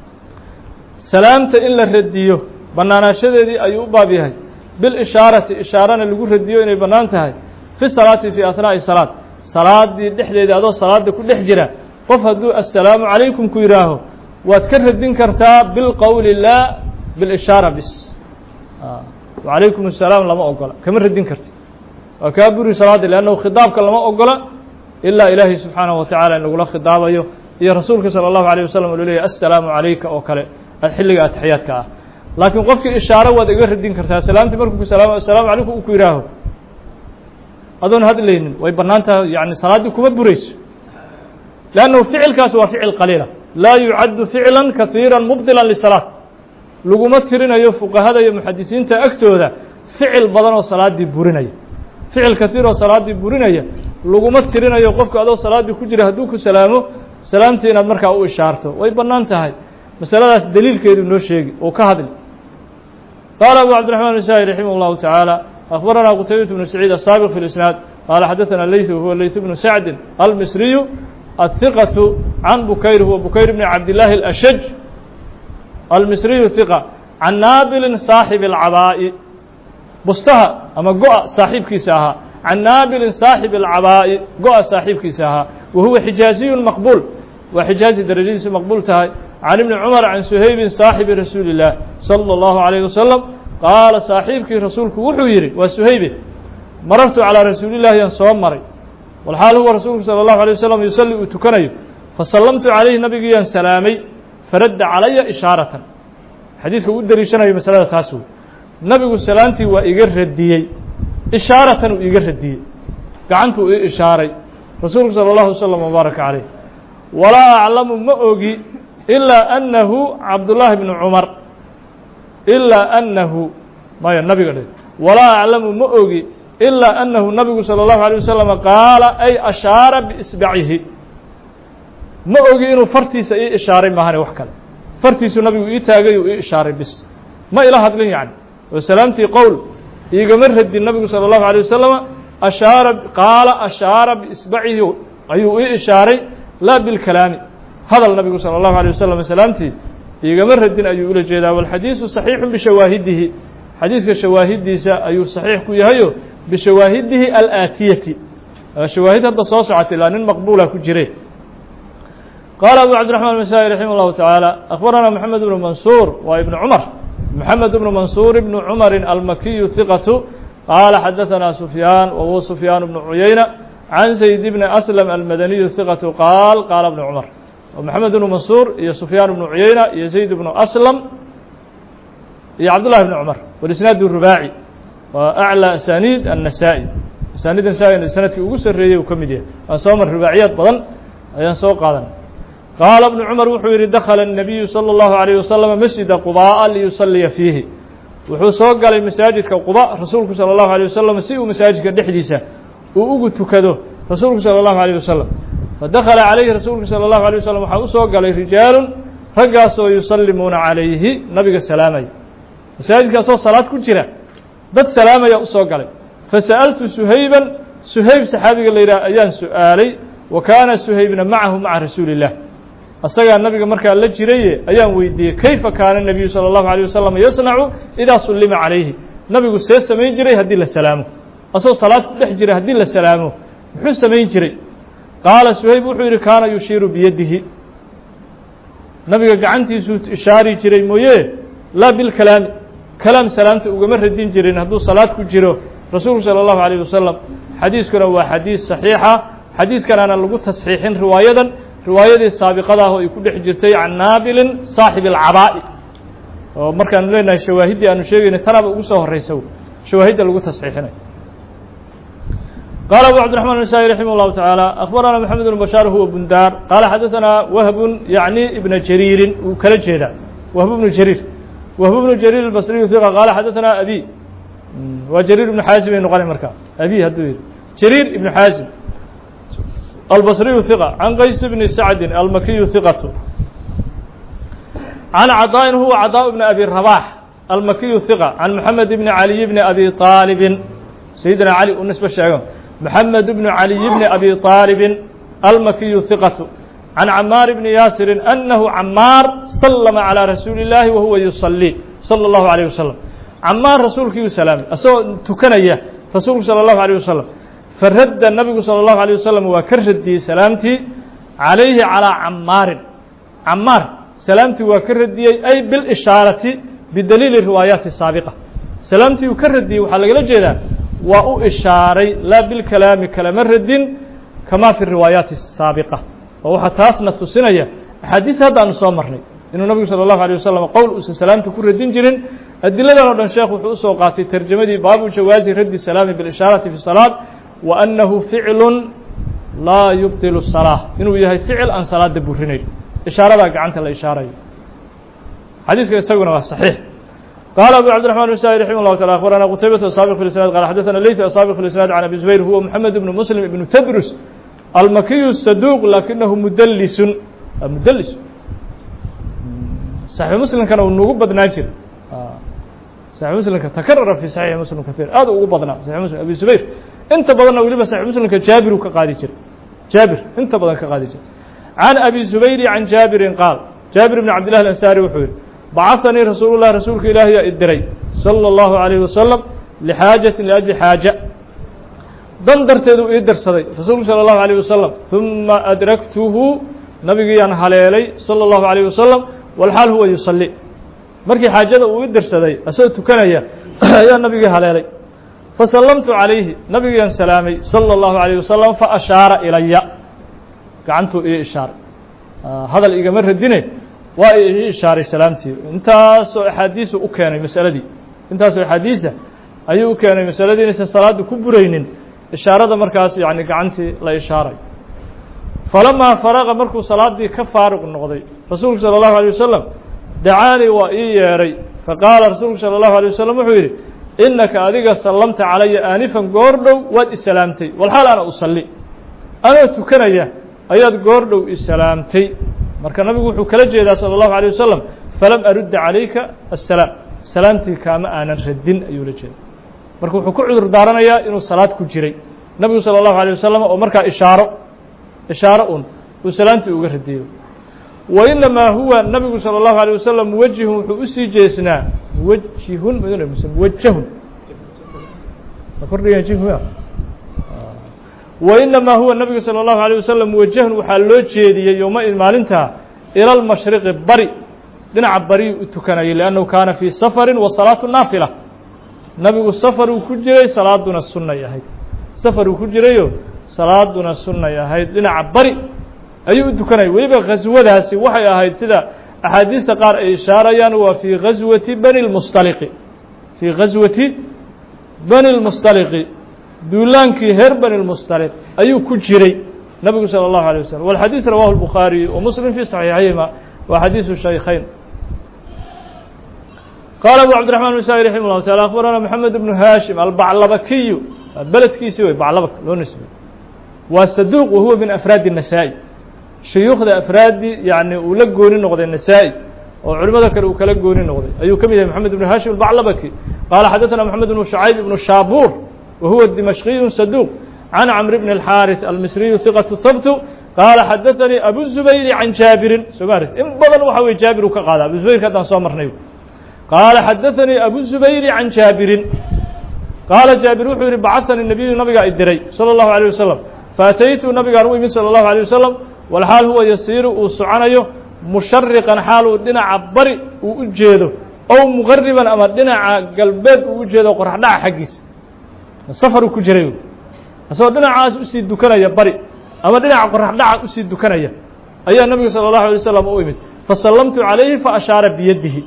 S1: salaamta in la radiyo banaanaashadeedii ayuu u baab yahay bilishaarati ishaarana lagu radiyo inay bannaan tahay fi salaati fii athnaa'i salaad salaaddii dhexdeeda adoo salaada ku dhex jira qof hadduu assalaamu calaykum ku yidhaaho waad ka radin kartaa bilqowli laa bilishaara bis wacalaykum assalaam lama ogola kama radin karti waa kaa buri salaadda leannahu khidaabka lama ogola ilaa ilaahay subxaanahu wa tacala in lagula khidaabayo iyo rasuulka salى الlahu عalيه wasalam uu leeyahy assalaamu calayka oo kale xilliga ataxiyaadka ah laakiin qofkii ishaaro waad iga radin kartaa salaamtii markuu salaam assalaamu calaykum uu ku yidhaaho adoon hadlaynin way bannaan tahay yani salaaddii kuma burayso leannahu ficilkaas waa ficil qaliila laa yucaddu ficla kahiira mubdila lisalaat laguma tirinayo fuqahada iyo muxadisiinta agtooda ficil badan oo salaaddii burinaya ficil kahiir oo salaaddii burinaya laguma tirinayo qofka adoo salaaddii ku jira hadduu ku salaamo salaamtii inaad markaa u ishaarto way bannaan tahay masaladaas daliilkeedu noo sheegi oo ka hadli qaala abu cabdiرaحman بn saa'id raximah الlahu taعaalى أخبرنا qتيبة بن سعيد السابق في الإسناad قال xdثنا لyث وهو لyث بن سعد المصري الثقة عن بكير هو بكير بن عبد الله الأشج المصري ثقة عن ناaبل صاaحب الcabاء bustha ama go-a saaxiibkiisa ahaa عan ناaبل صاaحب الcabاء go-a saaxiibkiisa ahaa وهuوa xijaaزiي مqبول waa xijaaزي darajadiisu maqبول tahay عن بن cمر عن سhayب صاaحب رasuuل اللaه صلى الله عليه وسلم qaala saaxiibkii rasuulku wuxuu yidhi waa suhaybe marartu calىa rasuulillahi aan soo maray walxaal huwa rasuulku salى الlahu عalيه wasalam yusalli uu tukanayo fasallamtu calayhi nabigiyaan salaamay faradda calaya ishaaratan xadiiska uu deliishanayo masalada taas wey nabigu salaantii waa iga radiyey ishaaratan uu iga radiyey gacantuu ii ishaaray rasuulku salى الlahu wasalam wbaaraka calayh walaa aclamu ma ogi ilaa annahu cabdullaahi bnu cumar ilaa annahu maya nabiga dhe walaa aclamu ma ogi ilaa annahu nabigu salى الlahu عalيه wasalam qaala ay ashaara biisbacihi ma ogi inuu fartiisa ii ishaaray maahane wax kale fartiisuu nabigu ii taagay uu ii ishaaray bis ma ila hadlin yacni oo salaamtii qowl iigama radin nabigu salى الlahu عalيه wasalama ashaara qaala ashaara biisbacihi ayuu ii ishaaray laa bilkalaami hadal nabigu salى الlahu عalيه wasalam salaamtii iigama radin ayuu ula jeedaa walxadiiثu صaxiixu bishawaahidihi xadiiska shawaahidiisa ayuu صaxiix ku yahayo bishawaahidihi alaatiyati shawaahid hadda soo socotay ilaa nin maqbuula ku jire qaala abu cabdiرaحman النasaaئي raximah الlahu taعaalى akbarana mحamed bnu mansuur waa ibn cumar mحamed bnu mansuur ibn cumari almakiyu hiqatu qaala xadaثana sufyaan wahuwa sufyaan bnu cuyayna can zayd bni aslam almadaniyu hiqatu qaal qaala bnu cumar mحamed bnu mansuur iyo sufyaan bnu cuyayna iyo zayd bnu aslam iyo cabdullahi bni cumar walisnaad rubaaci waa aclى asaniid النasaaئي asaniid nasaa-i sanadkii ugu sarreeyey uu ka mid yahay waan soo mar rubaaciyaad badan ayaan soo qaadan qaala bnu cumar wuxuu yihi dakla الnabiyu salى الlahu عalيه wasalama masjida qubaءa liyusaliya fiihi wuxuu soo galay masaajidka quba rasuulku salى الlahu عalيه wasalam si uu masaajidka dhexdiisa uu ugu tukado rasuulku salى الlahu عalيه wasalam fadakla calayhi rasuulku salى الlahu عalيه wasalam waxaa usoo galay rijaalu raggaasoo yusallimuuna calayhi nabiga salaamaya masaajidkaasoo salaad ku jira dad salaamaya usoo galay fasa'altu suhayban suhayb saxaabiga la yidhaha ayaan su-aalay wa kaana suhaybna macahu maca rasuuli الlah asagaa nabiga markaa la jiraye ayaan weydiiyey kayfa kaana الnabiyu salى الlahu عalيه wasalam yasnacu idaa sullima calayhi nabigu see samayn jiray haddii la salaamo asagoo salaad ku dhex jira haddii la salaamo muxuu samayn jiray qaala suhayb wuxuu yidhi kaana yushiiru biyadihi nabiga gacantiisuu ishaari jiray mooye laa bilkalaami kalaam salaamta ugama radin jirin hadduu salaad ku jiro rasuulku salى الlahu عalيه wasalam xadiiskuna waa xadiis صaxiixa xadiiskan aanan lagu tasxiixin riwaayadan riwaayadii saabiqada ah oo ay ku dhex jirtay can naabilin saaxib اlcabaa'i oo markaanu leenahay shawaahiddii aanu sheegaynay tanaaba ugu soo horeysa shawaahidda lagu tasxiixinay qaala abu cabdiرaحman النasaaئي raximah الlahu taعaalى akbarana mxamed bn bashaar huwa bundaar qaala xadaثana wahbun yacni ibna jariirin uu kala jeedaa wahb bnu jariir wahb bnu jariir albasriyu hiqa qaala xadaثana abi waa jariir ibnu xaasim ay noqonay markaa abi hadduu yihi jariir ibnu xaasim albasriyu hiqa can qays bni sacdin almakiyu hiqatu can caطaa'in huwa caطaaء bni abi rabax almakiyu hiqa can moxamed bni caliy bni abi طaalibin sayidina cali u nisbe sheego moxamed bnu caliy bni abi طaalibin almakiyu hiqatu can camaar bni yaasirin anahu camaar sallama calىa rasuuli اllaahi wahuwa yusalii salى الlahu عalيه wasalam camaar rasuulkiiu salaamay asagoo tukanaya rasuulku salى الlahu عalيه wasalam faradda nabigu salى الlahu عalيه wasalam waa ka radiyey salaamtii calayhi calىa camaarin camaar salaamtii waa ka radiyey ay bilishaarati bidaliili riwaayaati saabiqa salaamtii uu ka radiyey waxaa lagala jeedaa waa u ishaaray laa bilkalaami kalama radin kama fi riwaayaati الsaabiqa oo waxaa taasna tusinaya axaadiis haddaanu soo marnay inuu nabigu salى الlahu عalيه wasalam qowl uusan salaamta ku radin jirin adiladan o dhan sheekh wuxuu usoo qaatay tarjamadii baabu jawaazi raddi salaami bilishaarati fi salaad wa annahu ficlu laa yubطilu الsalaaة inuu yahay ficil aan salaada burinayn ishaaradaa gacanta la ishaarayo xadiiska isaguna waa صaxiix qaala abu cabdiرaحman النasaaئي raximah الlahu taعala akbarana qutaybة asaabiq fi isnaad qala xadaثana leyث asaabiq fi isnaad can abi zubayr huwa moxamed bnu muslim ibnu tadrus almakiyu saduuq lakinahu mudlisun mudlis saxiix muslimkana uu nugu badnaan jira saxiix muslimka takarara fi saxiix muslim kaiir aad ugu badnaa saxiix muslim abi zubayr inta badanna weliba saxiix muslimka jaabir uu ka qaadi jiray jaabir inta badan ka qaadi jiray can abi zubayri can jaabirin qaal jaabir bn cabd llah alansaari wuxuu yihi bacahanii rasuul الlah rasuulka ilaahi yaa idiray salى الlahu عalيyه wasalam lixaajatin liأjli xaaja dan darteedu ii dirsaday rasuulku salى الlahu عalيه wasalam ثuma adraktuhu nabigiyaan haleelay salى الlahu عalيه wasalam walxaal huwa yusalli markii xaajada uu ii dirsaday asagoo tukanaya ayaa nabigii haleelay fasallamtu calayhi nabigiyaan salaamay salى الlahu عalيه wasalam faashaara ilaya gacantuu ii ishaaray hadal igama radine waa ii ishaaray salaamtii intaasoo axaadiisu u keenay masaladii intaasoo axaadiisa ayuu u keenay masaladii inaysan salaada ku buraynin ishaarada markaas yani gacantii la ishaaray falamaa faraqa markuu salaadii ka faaruq noqday rasuulku salى الlahu عalيه wasalam dacaanii waa ii yeedhay faqaala rasuulku salى الlahu عalيه wasalam wuxuu yidhi inaka adiga sallamta calaya aanifan goor dhow waad isalaamtay walxaal ana usalli anoo tukanaya ayaad goor dhow isalaamtay marka nabigu wuxuu kala jeedaa salى الlahu عalيه wasalam falam arudda calayka asalaam salaamtii kaama aanan radin ayuu la jeeda marka wuxuu ku cudur daaranayaa inuu salaad ku jiray nabigu salى الlahu عalيه wasalam oo markaa ishaaro ishaaro un uu salaamtii uga radiyo wa inamaa huwa nabigu salى الlahu عalيه wasalam muwajihun wuxuu usii jeesnaa muwajihun muwajahun wa inamaa huwa nabigu salى الlahu عalيه wasalam muwajahun waxaa loo jeediyey yowma-id maalintaa ilى اlmashriqi bari dhinaca bari u tukanayay liannahu kaana fii safarin wa salaatu naafila nabigu safar uu ku jiray salaaduna sunnay ahayd safar uu ku jirayo salaaduna sunnay ahayd dhinaca bari ayuu u tukanayay weliba ghaswadaasi waxay ahayd sida axaadiista qaar ay ishaarayaan waa fii ghaswati bani lmustaliqi fii ghaswati bani lmustaliqi duulaankii reer bani lmustaliq ayuu ku jiray nabigu salى الlahu عalيه waslm walxadiis rawahu الbukhaariي wa muslim fii صaxiixayhima wa xadiisu shaykhayn qaala abu cabdiرaحman بن saaي raximah الlahu taعala akhbarana moxamed bnu haashim albaclabakiyu beledkiisii wey baclabak loo nisbey waa saduuq wahuwa min afraadi الnasaa-i shuyuukhda afraadi yani uu la gooni noqday nasaa-i oo culimada kale uu kala gooni noqday ayuu ka mid yahay moxamed bnu haashim albaclabaki qaala xadaثana moxamed bnu shacayb ibnu shaabuur wahuwa dimashqiyu saduuq can cmr bn الxاariث almisriyu hiqaة habtu qaala xadaثanii abu zubayri can jaabirin somarit in badan waxa weye jaabir uu ka qaada abu zubayrka haddaan soo marnay qaala xadaثanii abu zubayri can jaabirin qaala jaabir wuxuu yihi bacahanii nabiyu nabigaa i diray salى الlahu عalيه wasalam faataytu nabigaan u imid salى الlahu عalيه wasalam walxaal huwa yasiiru uu soconayo mushariqan xaal uu dhinaca bari uu u jeedo ow muqariban ama dhinaca galbeed uu u jeedo qoraxdhaca xaggiisa safaruu ku jiray asagoo dhinacaas usii dukanaya bari ama dhinaca qoraxdhaca usii dukanaya ayaa nabigu salى الlahu عalيه wasalam u imid fasallamtu calayhi faashaara biyadihi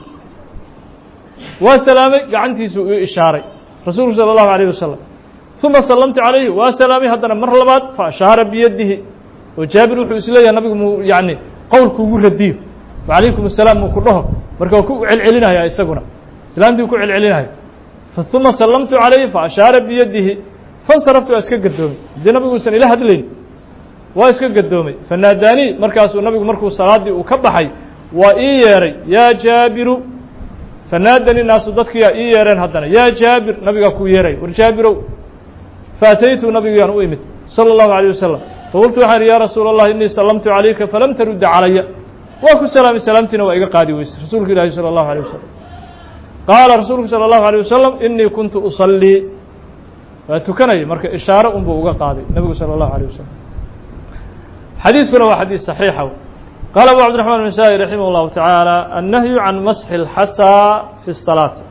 S1: waa salaamay gacantiisuu ii ishaaray rasuulku salى الlahu عalيه wasalam ثuma sallamtu calayhi waa salaamay haddana mar labaad faashaara biyadihi oo jaabir wuxuu isleeyahay nabigu mu yani qowlkuugu radiyo wacalaykum الsalaam muu ku dhaho marka waa ku celcelinaya isaguna islaamtii ku celcelinaya ثuma sallamtu calayhi faashaara biyadihi faاnsaraftu waa iska gadoomay haddii nabigu usan ila hadlayn waa iska gadoomay fanaadaanii markaasuu nabigu markuu salaadii uu ka baxay waa ii yeeray yaa jaabiru fanaadanii naasu dadkiyaa ii yeereen haddana yaa jaabir nabigaa kuu yeeray war jaabirow faataytu nabiguyaan u imid salى الlahu عalيه wasalam faqultu waxaan ihi ya rasuula الlah inii sallamtu calayka falam tarudda calaya waa ku salaamay salaamtiina waa iga qaadi weysay rasuulku ilaahi salى الlahu عalيه wasalam qaala rasuulku salى الlahu عalيه wasalam inii kuntu usallii waa tukanaya marka ishaaro unbuu uga qaaday nabigu salى الlahu عalيه wasalam xadiiskuna waa xadiis صaxiixa qaala abu cabdiرaحman بn saaي raximah الlahu taعaalى الnahyu can masxi اlxasaa fi الصalaati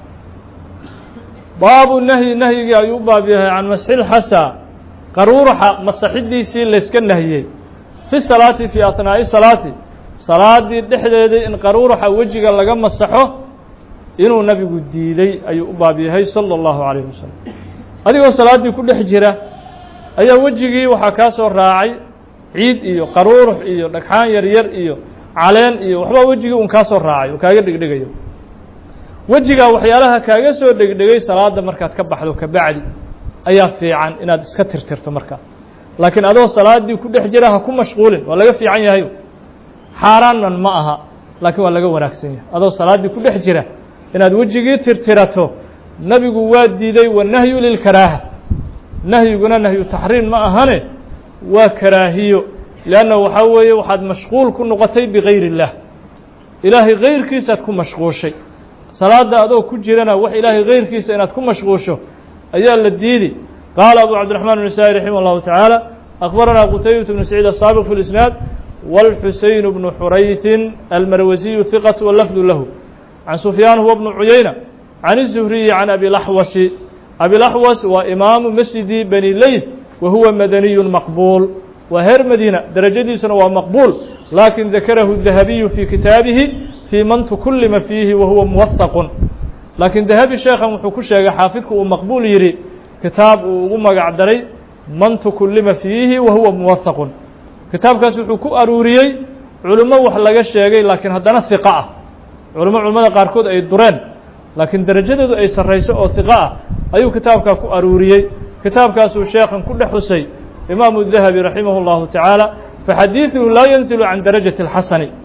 S1: baabu nahyi nahyigii ayuu u baab yahay can masxi اlxasaa qaruuraxa masaxidiisii layska nahiyey fi salaati fii ahnaa'i salaati salaadii dhexdeedii in qaruuraxa wejiga laga masaxo inuu nabigu diiday ayuu u baab yahay salى الlahu عalيه wasalam adigoo salaaddii ku dhex jira ayaa wejigii waxaa kaa soo raacay ciid iyo qaruurux iyo dhagxaan yar yar iyo caleen iyo waxbaa wejigii un kaa soo raacay oo kaaga dhegdhegayo wejigaa waxyaalaha kaaga soo dhegdhegay salaadda markaad ka baxdo kabacdi ayaa fiican inaad iska tirtirto markaa laakiin adoo salaaddii ku dhex jira ha ku mashquulin waa laga fiican yahay xaaraannan ma aha laakiin waa laga wanaagsan yahay adoo salaaddii ku dhex jira inaad wejigii tirtirato nabigu waa diiday wanahyu lilkaraaha nahyiguna nahyu taxriim ma ahane waa karaahiyo leanna waxaa weeye waxaad mashquul ku noqotay bigayr اllah ilaahay gayrkiisaad ku mashquushay salaada adoo ku jirana wax ilaahay gayrkiisa inaad ku mashquusho ayaa la diidi qaala abu cabdiرaحman بn saaي raximah الlahu taعaalى akhbarana qutaybaة bn saciid الsaabiq fi اlisnaad wاlxuseyn bnu xurayثin almarwasiyu hiqaة walafdu lahu can sufyaan huwa bnu cuyayna can الzuhriyi can abi laxwashi abi laxwas waa imaamu masjidi bani leyth wa huwa madaniyu maqbuul waa heer madiina derajadiisuna waa maqbuul laakin dakarahu dahabiyu fii kitaabihi fii man tukullima fiihi wa huwa muwahaqun laakiin dahabi sheekhan wuxuu ku sheegay xaafidku uu maqbuul yidhi kitaab uu ugu magac daray man tukullima fiihi wa huwa muwahaqun kitaabkaas wuxuu ku aruuriyey culimo wax laga sheegay laakiin haddana hiqa ah culimo culimmada qaarkood ay dureen laakiin derajadeedu ay sarrayso oo hiqa ah ayuu kitaabkaa ku aruuriyey kitaabkaasuu sheekhan ku dhex xusay imaamu dahabi raximah اllahu taعaalى faxadiiثuhu laa yanzilu can darajati اlxasani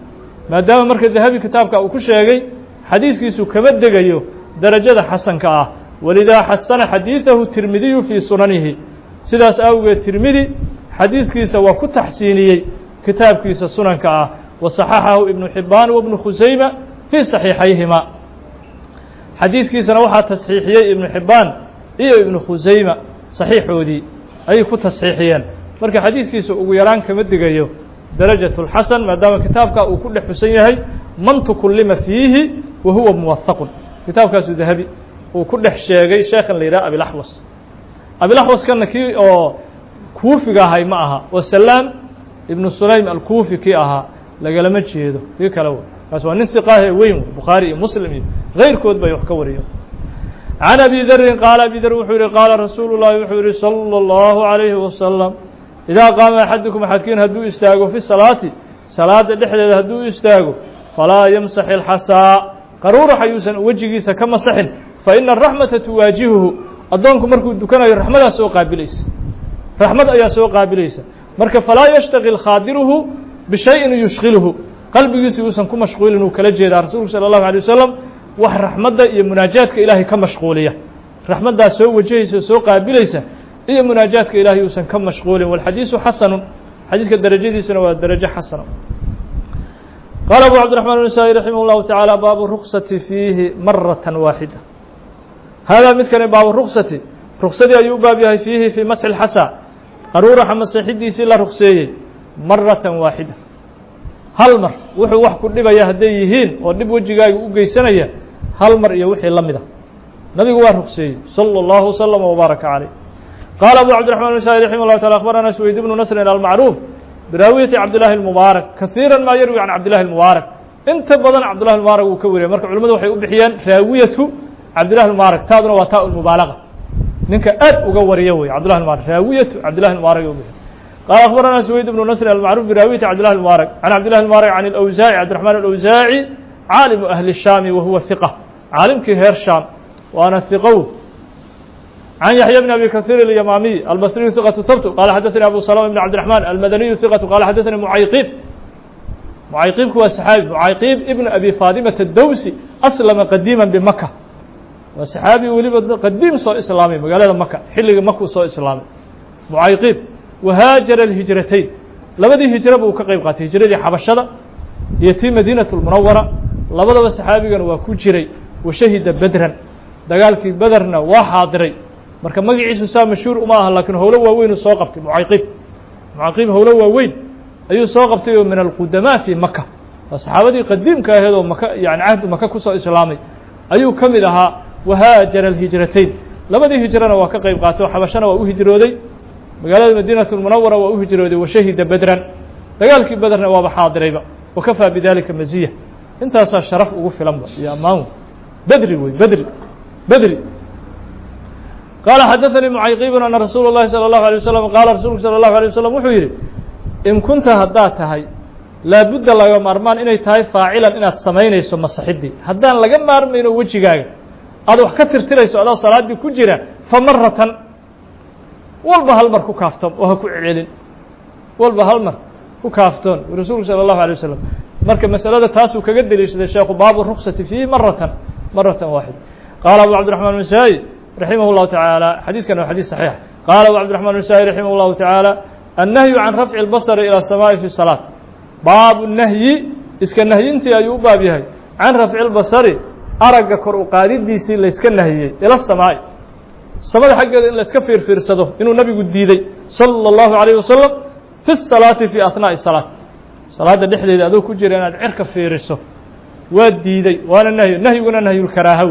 S1: maadaama marka dahabi kitaabka uu ku sheegay xadiiskiisu kama degayo darajada xasanka ah walidaa xasana xadiiثahu tirmidiyu fii sunanihi sidaas awgeed tirmidi xadiiskiisa waa ku taxsiiniyey kitaabkiisa sunanka ah waصaxaxahu ibnu xibaan wabnu khusayma fii صaxiixayhima xadiiskiisana waxaa tasxiixiyey ibnu xibaan iyo ibnu khusayma saxiixoodii ayay ku tasxiixiyeen marka xadiiskiisa ugu yaraan kama degayo darajaة الxasan maadaama kitaabka uu ku dhex xusan yahay man tukulima fiihi wa huwa muwahaqun kitaabkaasu dahabi uu ku dhex sheegay sheekhan la yidhaha abilaxwas abilaxwaskana kii oo kuufiga ahay ma aha oo salaam ibnu sulaym alkuufi kii ahaa lagalama jeedo kii kale w kaas waa nin hiqaahe weyn bukhaari iyo muslim iyo غayrkood bay wax ka wariyo can abi darin qaala abi dar wuxuu yihi qaala rasuulu llahi wuxuu yihi salى اllahu عalayhi wasalam idaa qaama axadukum axadkiin hadduu istaago fi salaati salaada dhexdeeda hadduu istaago falaa yamsax ilxasaa qaruurax ayuusan wejigiisa ka masaxin faina araxmata tuwaajihuhu addoonku markuu dukanayo raxmadaa soo qaabilaysa raxmad ayaa soo qaabilaysa marka falaa yashtagil khaadiruhu bishayin yushkiluhu qalbigiisa yuusan ku mashquulin uu kala jeedaa rasuulku salى اllahu alيه wasalam wax raxmadda iyo munaajaadka ilaahay ka mashquuliya raxmaddaa soo wajahaysa soo qaabilaysa iyo munaajaadka ilahay uusan ka mashquulin walxadiiثu xasanu xadiiska darajadiisuna waa darajo xasana qaala abu cabdiرaحman النasaaئي raximah الlahu taعaalى baabu ruksati fiihi maraة waaxida haadaa midkani baabu ruksati ruksadii ayuu u baab yahay fiihi fii masxi اlxasaa qaruuraxa maseexidiisii la rukseeyey maratan waaxida hal mar wuxuu wax ku dhibaya hadday yihiin oo dhib wejigaaga u geysanaya hal mar iyo wixii la mida nabigu waa rukseeyey salى الlahu وsلم وbaaraka عalيه qaala abu cabdiرaحman النasaaئي raximah الlahu taعala akhbarana sweyd bnu nasrin almacruuf biraawiyati cabdillahi الmubaarak kaiira maa yarwi can cabdillahi الmubaarak inta badan cabdillahi mubaarak uu ka wariyay marka culimadu waxay u bixiyeen raawiyatu cabdillahi mubaarak taaduna waa taa mubaalaga ninka aad uga wariya wey cabdillahi mubaarak raawiyatu cabdillahi mubaarak u bixiy qaala akhbarana sweyd bnu nasrin almacruuf biraawiyati cabdillahi mubaarak can cabdillahi mubaarak can اlawsaaci cabdiraحman alawsaaci caalimu ahli الshaami wa huwa hiqa caalimkii heer shaam waana hiqow عن يحيى بن أبي كثير اليمامي البصري ثقة ثبت قال حدثني أبو سلمة بن عبد الرحمن المدني ثقة قال حدثني معيقيب معيقيب هو الصحابي معيقيب ابن أبي فاطمة الدوسي أسلم قديما بمكة وصحابي ولي قديم صو إسلامي مقالة مكة حل مكة صو إسلامي معيقيب وهاجر الهجرتين لبدي هجرة بو كقيب قات هجرة حبشة يتي مدينة المنورة لبدا صحابي كان وكجري وشهد بدرا dagaalkii bederna waa xaadiray marka magaciisu saa mashhuur uma aha laakiin howlo waaweyn uu soo qabtay mucayqib mucayqib howlo waaweyn ayuu soo qabtay oo min alqudamaa fi maka waa saxaabadii qadiimka ahayd oo maka yani cahdu maka kusoo islaamay ayuu ka mid ahaa wahaajara alhijratayn labadii hijrana waa ka qayb qaatay oo xabashana waa u hijrooday magaalada madiinatu lmunawara waa u hijrooday washahida bedran dagaalkii bederna waaba xaadirayba wakafaa bidalika maziya intaasaa sharaf ugu filanba iyo ammaan bedri wey bedri بدري قال حدثني معيقيب أن رسول الله صلى الله عليه وسلم قال رسولك صلى الله عليه وسلم wuxuu yihi in kunta haddaad tahay laabudda laga maarmaan inay tahay faacilan inaad samaynayso masaxidii haddaan laga maarmayno wejigaaga aad wax ka tirtirayso adoo salaadii ku jira famaratan walba hal mar ku kaaftoon oo ha ku celcelin walba hal mar ku kaaftoon rasuulku salى الlahu عليه wasalam marka masalada taasuu kaga deliishaday sheekhu baabu ruksati fiihi maratan maratan waaxida قال أبو عبد الرحمن النسائي رحمه الله تعالى حديث كان حديث صحيح قال أبو عبد الرحمن النسائي رحمه الله تعالى النهي عن رفع البصر إلى السماء في الصلاة باب النهي إسك النهي انت أيوب بابيهي عن رفع البصر أرق كر قارديسي لإسك النهي إلى السماء السماء حق إلا إسكفير في رسده إنه النبي قد ديدي صلى الله عليه وسلم في الصلاة في أثناء الصلاة صلاة الدحدة إذا أدو كجر أنا عرك في رسه وديدي وأنا النهي النهي قلنا نهي الكراهو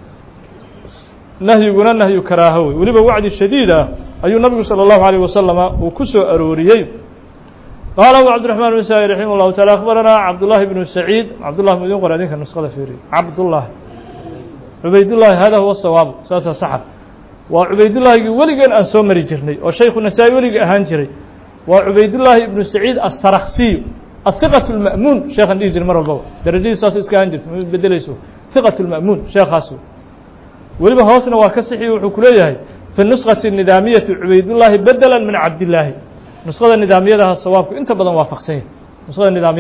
S1: nahyiguna nahyu karaaho wey weliba wacdi shadiid ah ayuu nabigu salى الlahu عalيه wasalama uu ku soo arooriyey qaala abu cabdiرaحman النasaaئي raximah الlahu taعala akhbarana cabdullahi bnu saciid cabdullah mudin qor adinka nusqada fiiriy cabdullahi cubaydullahi hada huwa sawaabu saasaa saxa waa cubaydullahigii weligeen aan soo mari jirnay oo shaykhu nasaa-i weligii ahaan jiray waa cubaydullaahi ibnu saciid astaraksiy ahiqaة اlma'muun sheekhan dhihi jiray mar walbaba darajadii saas iska ahaan jirta ma bedeleyso hiqaة اlma'muun sheekhaas weliba hoosna waa ka sixi wuxuu ku leeyahay fi nuskhati nidaamiyati cubaydullaahi bedela min cabdillaahi nuskhada nidaamiyadaha sawaabku inta badan waafaqsan yahay nuskhada nidaamiyada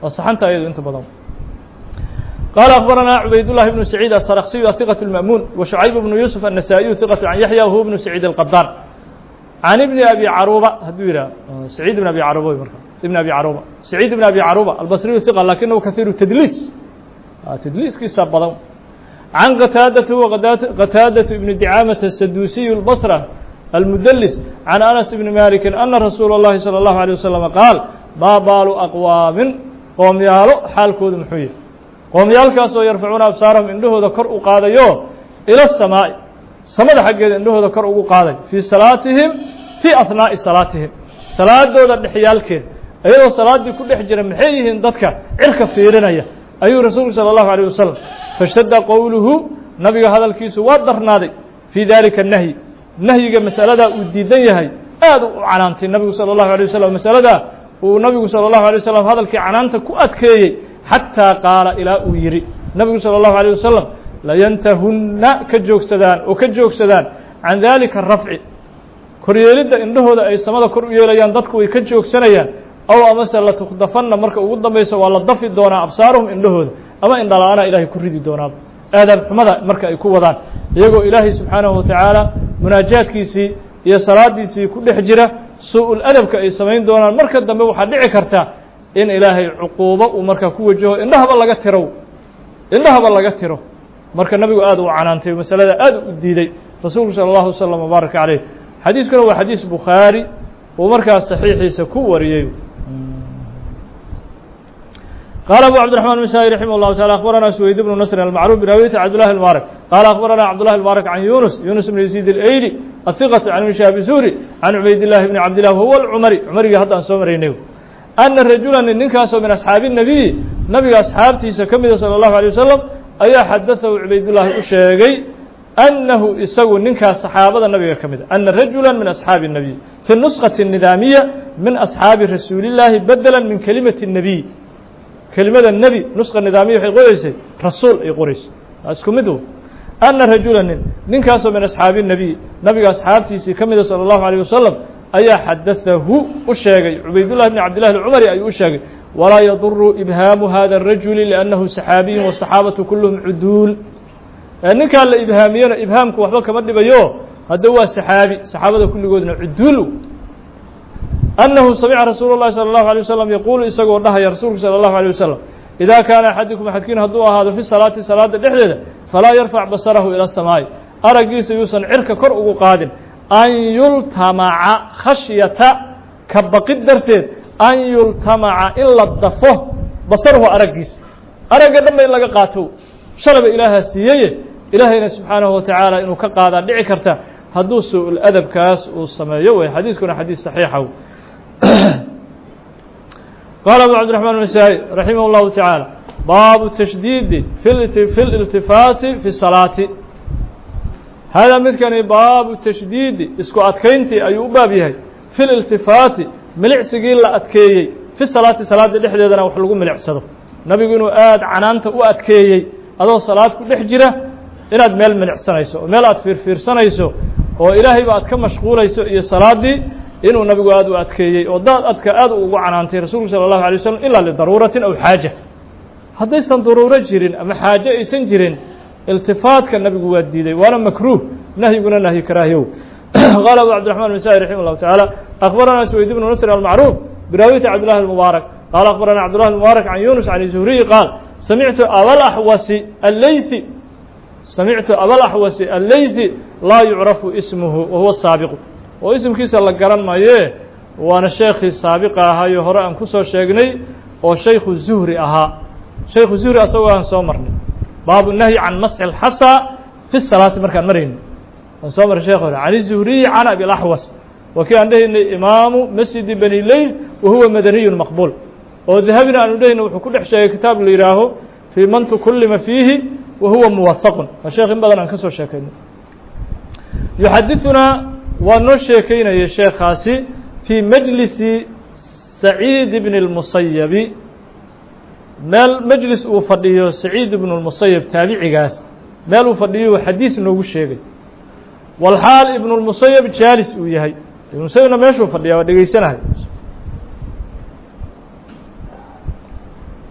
S1: وصحنت أيضا أنت بدو قال أخبرنا عبيد الله بن سعيد السرخسي ثقة المأمون وشعيب بن يوسف النسائي ثقة عن يحيى وهو ابن سعيد القطان عن ابن أبي عروبة هدويرا سعيد بن أبي عروبة ابن أبي عروبة سعيد بن أبي عروبة البصري ثقة لكنه كثير التدليس تدليس كيس بدو عن قتادة وقتادة ابن دعامة السدوسي البصرة المدلس عن أنس بن مالك أن رسول الله صلى الله عليه وسلم قال ما بال أقوام قوم يالو حال كود محوية قوم يالكاسو يرفعون أبصارهم إنه ذكر قاديو إلى السماء سمد حق إنه ذكر قادي في صلاتهم في أثناء صلاتهم صلاة دولة الحيالك أيضا صلاة دي كل حجر محيهم ضدك عرك فيرنية أيها رسول صلى الله عليه وسلم فاشتد قوله نبي هذا الكيس وادرنا دي في ذلك النهي نهي مسألة وديدية هي هذا عنانت النبي صلى الله عليه وسلم مسألة ونبي صلى الله عليه وسلم هذا الكي عنانت كأتكي حتى قال إلى أويري النبي صلى الله عليه وسلم لا ينتهن كجوك سدان وكجوك سدان عن ذلك الرفع كريلد إنه هذا أي سماد كريليان ضدك ويكجوك سنيان أو مثلا تخدفن مرك وجود ما يسوى على الضف دون أبصارهم إنه هذا أما إن لا أنا إلهي كريدي دون هذا ماذا مرك يكون ذان يقول إلهي سبحانه وتعالى مناجات كيسي يا صلاة كيسي كل حجرة سوء الأدب كأي سمين دون المرك الدم وحدع كرتا إن إلهي عقوبة ومرك كوجه إنها بالله قتروا إنها بالله قتروا مرك النبي آدو عنانته مسألة آدو الديدي رسول صلى الله عليه وسلم وبارك عليه حديث كله هو حديث بخاري ومرك صحيح يسكو وريو قال أبو عبد الرحمن المسائي رحمه الله تعالى أخبرنا سويد بن نصر المعروف برواية عبد الله المبارك قال أخبرنا عبد الله المبارك عن يونس يونس بن يزيد الأيلي الثقة عن مشاب سوري عن عبيد الله بن عبد الله وهو العمري عمري هذا سومرينيو أن الرجل ننكاسو من أصحاب النبي نبي أصحابتي سكمل صلى الله عليه وسلم أي حدثه عبيد الله الشيقي أنه يسوي ننكاس صحابة النبي كمل أن رجلا من أصحاب النبي في النسخة النظامية من أصحاب رسول الله بدلا من كلمة النبي كلمة النبي نسخة النظامية في قريش رسول قريش أسكمدوا أن رجلا ننكاس من أصحاب النبي نبي أصحابتي كمل صلى الله عليه وسلم أي حدثه أشاقي عبيد الله بن عبد الله العمري أي أشاقي ولا يضر إبهام هذا الرجل لأنه سحابي والصحابة كلهم عدول لأن كان الإبهاميين إبهامك وحبك مدب يوه هذا هو سحابي صحابة كل قدنا عدول أنه سمع رسول الله صلى الله عليه وسلم يقول إسقوا الله يا رسول صلى الله عليه وسلم إذا كان أحدكم أحدكين هدوء هذا في الصلاة صلاة الإحدى فلا يرفع بصره إلى السماء أرجيس يوسن عرك كرء قادم أن يلتمع خشية كبقي درتين أن يلتمع إلا الضفه بصره أرجيس أرجع لما إلا قاتو شرب إله السيئة إلهنا سبحانه وتعالى إنه كقاعدة دعكرته هدوس الأدب كاس والسماوي حديث كنا حديث صحيحه قال أبو عبد الرحمن المسائي رحمه الله تعالى باب التشديد في في الالتفات في الصلاة هذا مثل باب التشديد اسكو أتكينتي أي بابيه في الالتفات ملع سجيل لا أتكيي في الصلاة صلاة الإحدى وحلقوا ملع صدق نبي يقولوا آد عنانت وأتكيي هذا صلاة كل حجرة إلى ميل ملع سنيسو ميل أتفير فير سنيسو وإلهي بعد كم مشغول يسوي الصلاة دي إنه النبي قاد وأتكيي وضاد أتك أد وعنانتي رسول صلى الله عليه وسلم إلا لضرورة أو حاجة هذا يسن ضرورة جيرين أما حاجة يسن جيرين التفات كالنبي قاد دي وأنا مكروه نهي قلنا نهي كراهيو قال أبو عبد الرحمن المسائي رحمه الله تعالى أخبرنا سويد بن نصر المعروف برواية عبد الله المبارك قال أخبرنا عبد الله المبارك عن يونس عن الزهري قال سمعت أبا الأحوص الليثي سمعت أبا الأحوص الليثي لا يعرف اسمه وهو السابق واسم كيس الله قرن ما يه وأنا الشيخ السابق أها يهراء كسر شيخني وشيخ الزهري أها شيخ الزهري أسوأ صومرني باب النهي عن مسح الحصى في الصلاة مركان مرين وصومر الشيخ عن الزهري عن أبي الأحوص وكان له إمام مسجد بني ليث وهو مدني مقبول وذهبنا أن ندهن وكل حشاية كتاب ليراه في من تكلم فيه وهو موثق والشيخ بدل أن كسر شيخين يحدثنا ونشيكين يا شيخ خاسي في مجلس سعيد بن المصيب مال مجلس وفضيه سعيد بن المصيب تابعي قاس مال وفضيه حديث نوغو شيغي والحال ابن المصيب جالس وياهي ابن المصيب ما يشوف فضيه ودغيسناه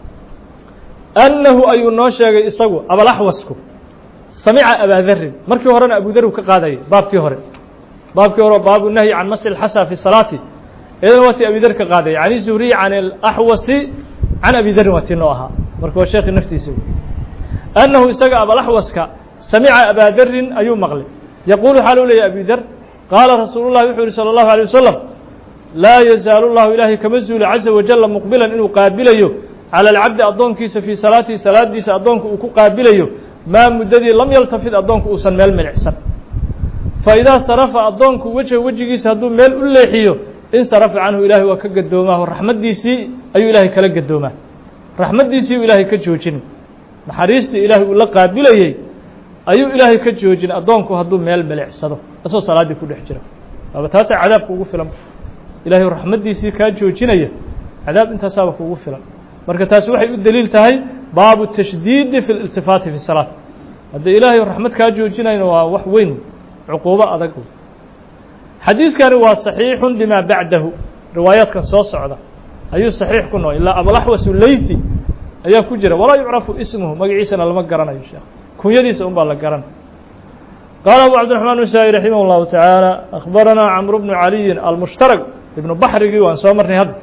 S1: أنه أي النوشة إسقو أبا الأحوسكو سمع أبا ذر مركي هرنا أبو ذر كقاضي باب كهر باب كهر باب النهي عن مس الحسى في الصلاة إذا وتي أبي ذر كقاضي يعني زوري عن الأحوس عن أبي ذر وتنوها مركو الشيخ النفتي سوي أنه إسقى أبا الأحوسك سمع أبا ذر أي مغلب يقول حلو لي أبي ذر قال رسول الله صلى الله عليه وسلم لا يزال الله إلهي كمزول عز وجل مقبلا إنه قابله على العبد أضون كيس في صلاته صلاة ديس أضونك أكو قابله ما مددي لم يلتفت أضونك أوسن ميل من عسن فإذا صرف أضونك وجه وجه كيس هدون ميل أليحيه إن صرف عنه إلهي وكقدومه الرحمة ديسي أي إلهي كلقدومه رحمة ديسي إلهي كجوجين نحريستي إلهي ولا قابله أي إلهي كجوجين أضونك هدون ميل من عسن أسو صلاة دي كل حجرة وبتاسع عذاب وغفلم إلهي رحمة ديسي كجوجين عذاب انت سابق وغفلم marka taas waxay u daliil tahay baabu tashdid fi al-iltifat fi salat hada ilaahay rahmad ka joojinayna waa wax weyn uquuba adag xadiiskani waa saxiixun bima ba'dahu riwaayadka soo socda ayuu saxiix ku noo ila abul ahwas al-laythi ayaa ku jira wala yu'rafu ismuhu magaciisana lama garanayo sheekh kunyadiisa un baa la garan قال أبو عبد الرحمن النسائي رحمه الله تعالى أخبرنا عمرو بن علي المشترك ابن بحري وان سومرني هذا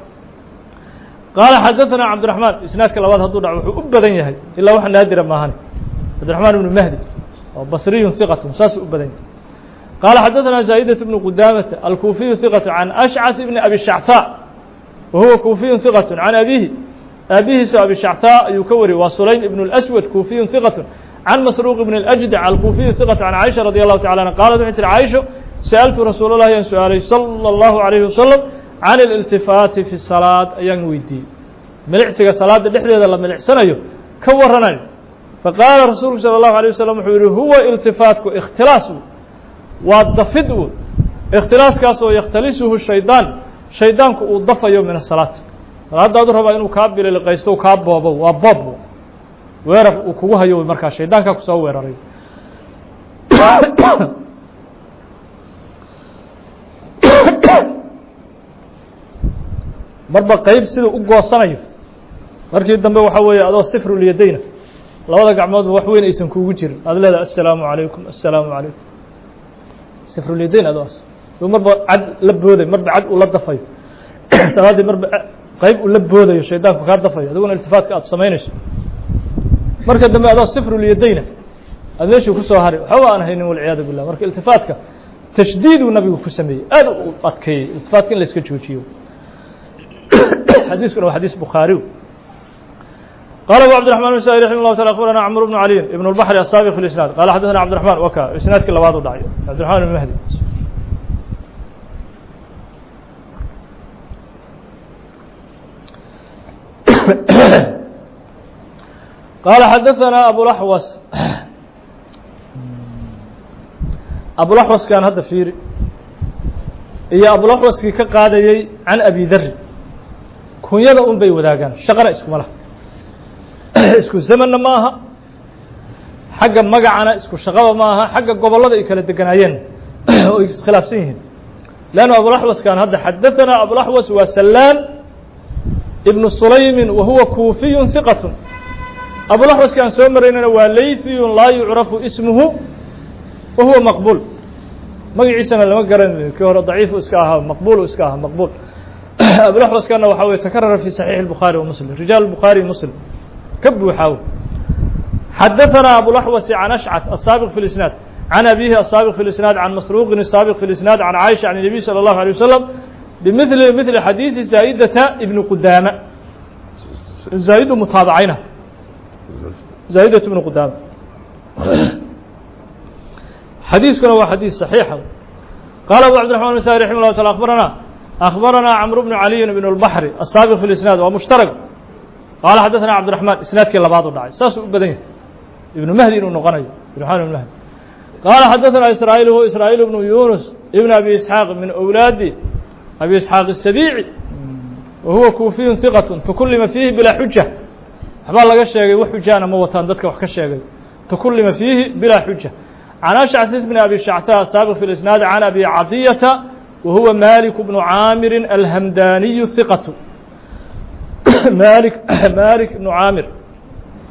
S1: قال حدثنا عبد الرحمن إسناد كلامات هذول عبوا أبدا يهي إلا واحد نادر ما هني عبد الرحمن بن مهدي بصري ثقة ساس أبدا قال حدثنا زايدة بن قدامة الكوفي ثقة عن أشعث بن أبي الشعثاء وهو كوفي ثقة عن أبيه أبيه أبي الشعثاء يكوري وسليم بن الأسود كوفي ثقة عن مسروق بن الأجدع الكوفي ثقة عن عائشة رضي الله تعالى عنها قالت بنت عائشة سألت رسول الله صلى الله عليه وسلم عن الالتفات في الصلاة أيان ويدي ملعسك صلاة دحدة الله ملعسنا يو كورنا فقال رسول صلى الله عليه وسلم هو التفاتك اختلاس والضفد اختلاس كاسو يختلسه الشيطان شيطانك وضف يوم من الصلاة صلاة دادر هبا إنه كابل لقيستو كاب وابو وابو ويرف وكوها يوم مركز شيطانك كسو ويراري marba qayb sida u goosanayo markii dambe waxa weeye adoo sifru liyadayna labada gacmood wax weyn aysan kuugu jirin aad leedahay assalaamu alaykum assalaamu alaykum sifru liyadayna adoos marba cad la booday marba cad u la dafayo salaadii marba qayb u la boodayo shaydaanku ka dafayo adiguna iltifaatka aad sameynayso marka dambe adoo sifru liyadayna aad meeshu ku soo haray waxa aan haynin wal ciyaad billah marka iltifaatka tashdiid uu nabigu ku sameeyay aad u adkeeyay iltifaatka in la iska joojiyo حديث كنا حديث بخاري قال أبو عبد الرحمن النسائي رحمه الله تعالى أخبرنا عمرو بن علي ابن البحر السابق في الإسناد قال حدثنا عبد الرحمن وكا إسناد كلا بعض ضعيف عبد الرحمن المهدي قال حدثنا أبو الأحوص أبو الأحوص كان هذا فيري هي أبو الأحوص كقاعدة عن أبي ذر kunyada un bay wadaagaan shaqana isku malaha isku zamanna maaha xagga magacana isku shaqaba maaha xagga gobolada ay kala deganaayeen oo iskhilaafsan yihiin laana Abu Ahwas kan hadda hadathana Abu Ahwas wa Sallam ibn Sulaym wa huwa kufi thiqah Abu Ahwas kan soo mareynana waa laythi la yu'rafu ismuhu wa huwa maqbul magaciisana lama garanayo kii hore daciif iska ahaa maqbul iska ahaa maqbul أبو الأحوص كان وحاول يتكرر في صحيح البخاري ومسلم رجال البخاري ومسلم كبوا حاول حدثنا أبو الأحوص عن أشعث السابق في الإسناد عن أبيه السابق في الإسناد عن مسروق السابق في الإسناد عن عائشة عن النبي صلى الله عليه وسلم بمثل مثل حديث زايدة ابن قدامة زايد متابعينه زايدة ابن قدامة حديث كان هو حديث صحيح قال أبو عبد الرحمن النسائي رحمه الله تعالى أخبرنا أخبرنا عمرو بن علي بن البحر السابق في الإسناد ومشترك قال حدثنا عبد الرحمن إسناد كلا بعض الداعي ساس بدين ابن مهدي بن قني بن حان بن مهدي قال حدثنا إسرائيل هو إسرائيل بن يونس ابن أبي إسحاق من أولاد أبي إسحاق السبيعي وهو كوفي ثقة تكلم فيه بلا حجة حبال لك الشيء وحجانا موتان ذاتك وحك الشيء تكلم فيه بلا حجة عن أشعث بن أبي الشعثاء السابق في الإسناد عن أبي عطية وهو مالك بن عامر الهمداني ثقة مالك مالك بن عامر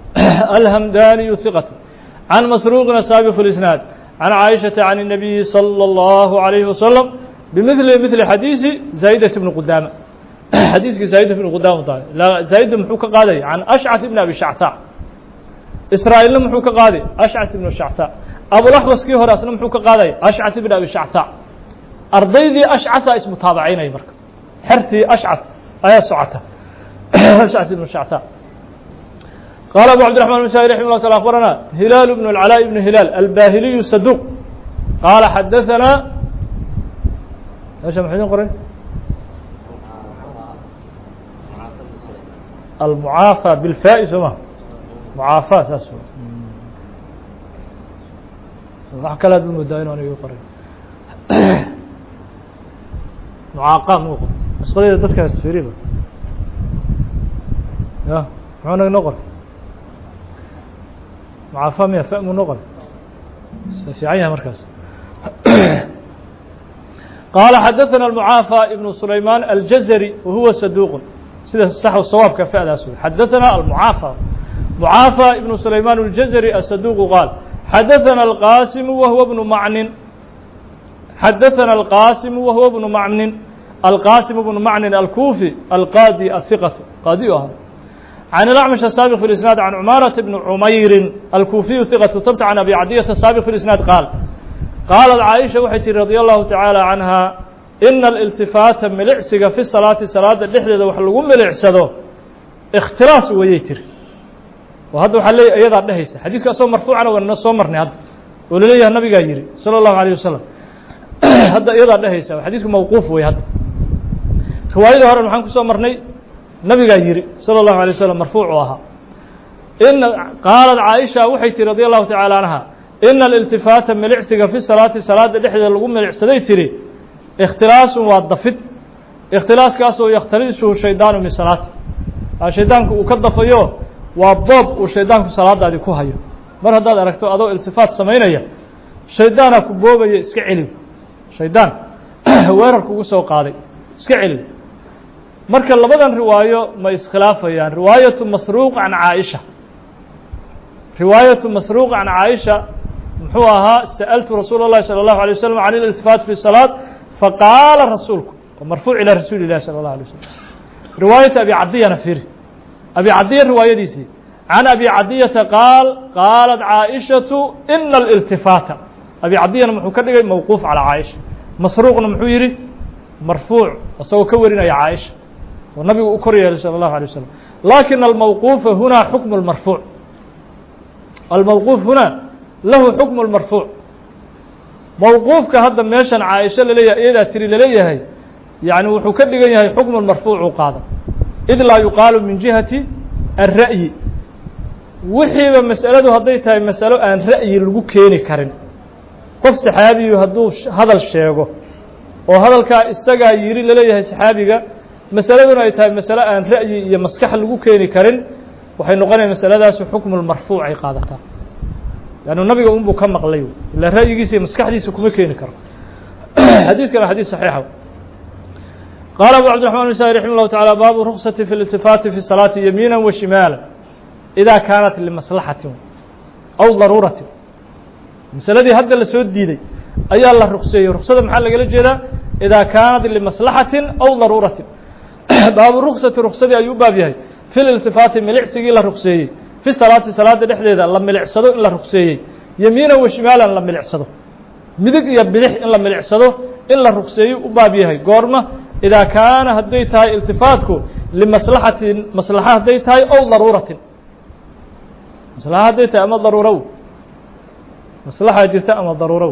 S1: الهمداني ثقة عن مسروق سابق في الإسناد عن عائشة عن النبي صلى الله عليه وسلم بمثل مثل حديث زايدة بن قدامة حديث زايدة بن قدامة طيب لا زايد محوك قاضي عن أشعث بن أبي شعثاء إسرائيل محوك قاضي أشعث بن شعثاء أبو الأحوص كيه رأسنا محوك قاضي أشعث بن أبي شعثاء أرضي ذي أشعث اسم تابعين أي مركب حرتي أشعث أي سعته أشعث بن شعثاء قال أبو عبد الرحمن المسائي رحمه الله تعالى أخبرنا هلال بن العلاء بن هلال الباهلي الصدوق قال حدثنا ايش يا محمد قرأ المعافى بالفاء اسمه معافى اساسه ضحك لا دون مدائن وانا يقرأ معاقى موقع بس قليل ضدك استفيري يا معنا نقر معافى مية فاء نقر في عينها مركز قال حدثنا المعافى ابن سليمان الجزري وهو صدوق سيده الصح والصواب كفاء الاسود حدثنا المعافى معافى ابن سليمان الجزري الصدوق قال حدثنا القاسم وهو ابن معن حدثنا القاسم وهو ابن معن القاسم بن معن الكوفي القاضي الثقة قاضي هذا عن الأعمش السابق في الإسناد عن عمارة بن عمير الكوفي ثقة ثبت عن أبي عدية السابق في الإسناد قال قالت عائشة وحيتي رضي الله تعالى عنها إن الالتفات ملعسك في الصلاة صلاة اللحدة وحلقون ملعسده اختراس ويتر وهذا وحلي أيضا نهيسة حديث كأسو مرفوعا والناس مرني هذا ولليه النبي قايري صلى الله عليه وسلم هذا أيضا نهيسة وحديث موقوف ويهد رواية هرم محن كسو مرني النبي قايري صلى الله عليه وسلم مرفوع وها إن قالت عائشة وحيتي رضي الله تعالى عنها إن الالتفات ملعسك في الصلاة صلاة اللحدة اللقوم ملعسدي تري اختلاس والضفت اختلاس كاسو يختلسه الشيطان من صلاة الشيطان وكضف أيوه وابضب والشيطان في صلاة هذه كوهايو مر هذا أركتو أضو التفات سمينية الشيطان كبوبة يسكعلي الشيطان ويرك وسو قاضي اسكعلي مركا لبدن رواية ما اسخلافة يعني رواية مسروق عن عائشة رواية مسروق عن عائشة محوها سألت رسول الله صلى الله عليه وسلم عن الالتفات في الصلاة فقال رسولكم ومرفوع إلى رسول الله صلى الله عليه وسلم رواية أبي عدية نفير أبي عدية رواية ديسي عن أبي عدية قال قالت عائشة إن الالتفات أبي عدية محوكا موقوف على عائشة مسروق محويري مرفوع وسوى كورنا يا عائشة والنبي أكريه صلى الله عليه وسلم لكن الموقوف هنا حكم المرفوع الموقوف هنا له حكم المرفوع موقوف كهذا ميشان عائشة لليه إذا تري لليه هي يعني وحكدقا هي حكم المرفوع وقاضا إذ لا يقال من جهة الرأي وحي مسألة هديتها مسألة أن رأي الوكيني كارن قف صحابي هدو هذا الشيء وهذا الكا استجا يري لليه صحابيga مسألة أي تاي مسألة أن رأي يمسكح الوكيني كارن وحي نقول مسألة داس حكم المرفوع قاضتها لأنه النبي أمبو كم مقليو إلا رأي جيسي مسكح دي سكومي كيني كارن حديث كان حديث صحيح قال أبو عبد الرحمن المسائي رحمه الله تعالى باب رخصة في الالتفات في الصلاة يمينا وشمالا إذا كانت لمصلحة أو ضرورة مسألة دي هذا اللي سود دي أي الله رخصة رخصة محل جلجة إذا كانت لمصلحة أو ضرورة باب رخصة رخصة أيوب بابها في الالتفات ملعسي إلا رخصة في الصلاة صلاة الإحدى لما لعصده إلا رخصة يمينا وشمالا لما لعصده مدق يبلح إلا لما لعصده إلا رخصة وبابها قرمة إذا كان هديتها التفاتك لمصلحة مصلحة هديتها أو ضرورة مصلحة هديتها أما ضرورة مصلحة هديتها أما ضرورة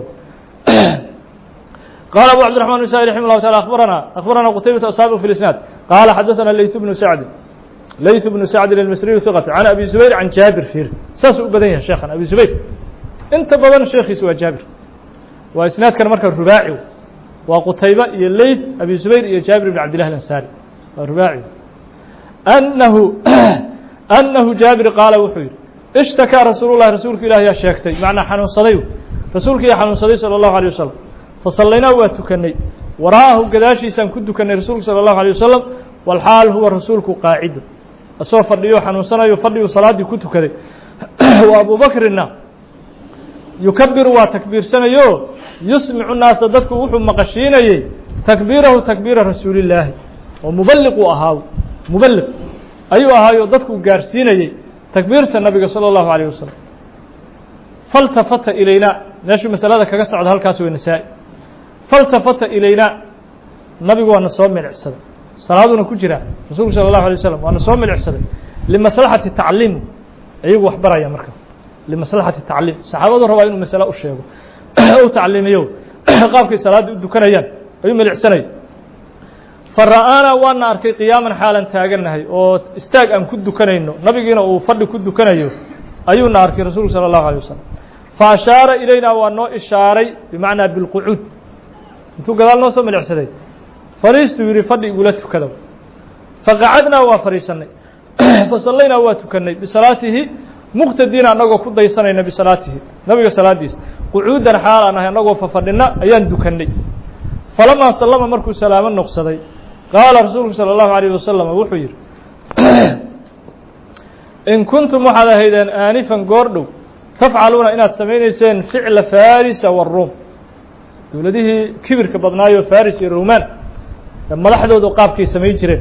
S1: قال أبو عبد الرحمن المسائي رحمه الله تعالى أخبرنا أخبرنا قتيبة أصحابه في الإسناد قال حدثنا ليث بن سعد ليث بن سعد المصري ثقة عن أبي زبير عن جابر فيه ساس بدنيا شيخنا أبي زبير أنت بدن شيخي سوى جابر وإسناد كان مركز رباعي وقتيبة الليث أبي زبير إلى جابر بن عبد الله الأنصاري الرباعي أنه أنه جابر قال وحير اشتكى رسول الله رسولك إله يا شيختي معنى حنون صديو رسولك يا حنون صديو صلى الله عليه وسلم فصلينا واتكني وراءه قداشي سان كنت كني رسولك صلى الله عليه وسلم والحال هو رسولك قاعد asoo fadhiyo xanuunsanayo fadhiyo salaadii ku tukaday wa Abu Bakrina yukabiru waa takbiirsanayo yusmicu naasa dadku wuxuu maqashiinayay takbiirahu takbiira rasuulillaahi oo muballiq uu ahaa muballiq ayuu ahaayo dadku gaarsiinayay takbiirta nabiga sala allahu alayh wasalam faltafata ilayna meeshuu masalada kaga socda halkaas way nasaa-i faltafata ilayna nabigu waana soo milicsaday salaaduna ku jira rasuulku sala allahu alay wasalam waana soo milicsaday limaslaxati tacliim iyagu wax baraya marka limaslaxati tacliim saxaabadu rabaa inuu masalo u sheego u tacliimiyo qaabkay salaada u dukanayaan ayuu milicsanay fara'aana waana arkay qiyaaman xaalan taaganahay oo istaag aan ku dukanayno nabigiina uu fadhi ku dukanayo ayuuna arkay rasuulku sala allahu alay wasalam fa ashaara ilayna waa noo ishaaray bimacnaa bilqucuud intuu gadaal noo soo milicsaday fariistuu yidhi fadhi igula tukada faqacadnaa waa fadhiisanay fasallaynaa waa tukanay bisalaatihi muqtadiina annagoo ku daysanayna bisalaatihi nabiga salaadiisa qucuudan xaal aan ahay annagoo fafadhina ayaan dukanay falamaa sallama markuu salaamo noqsaday qaala rasuulku salى الlahu عalيه wasalam wuxuu yidhi in kuntum waxaad ahaydeen aanifan goor dhow tafcaluuna inaad samaynayseen ficla farisa waruum dowladihii kibirka badnaayo faris iyo rumaan madaxdoodu qaabkay samayn jireen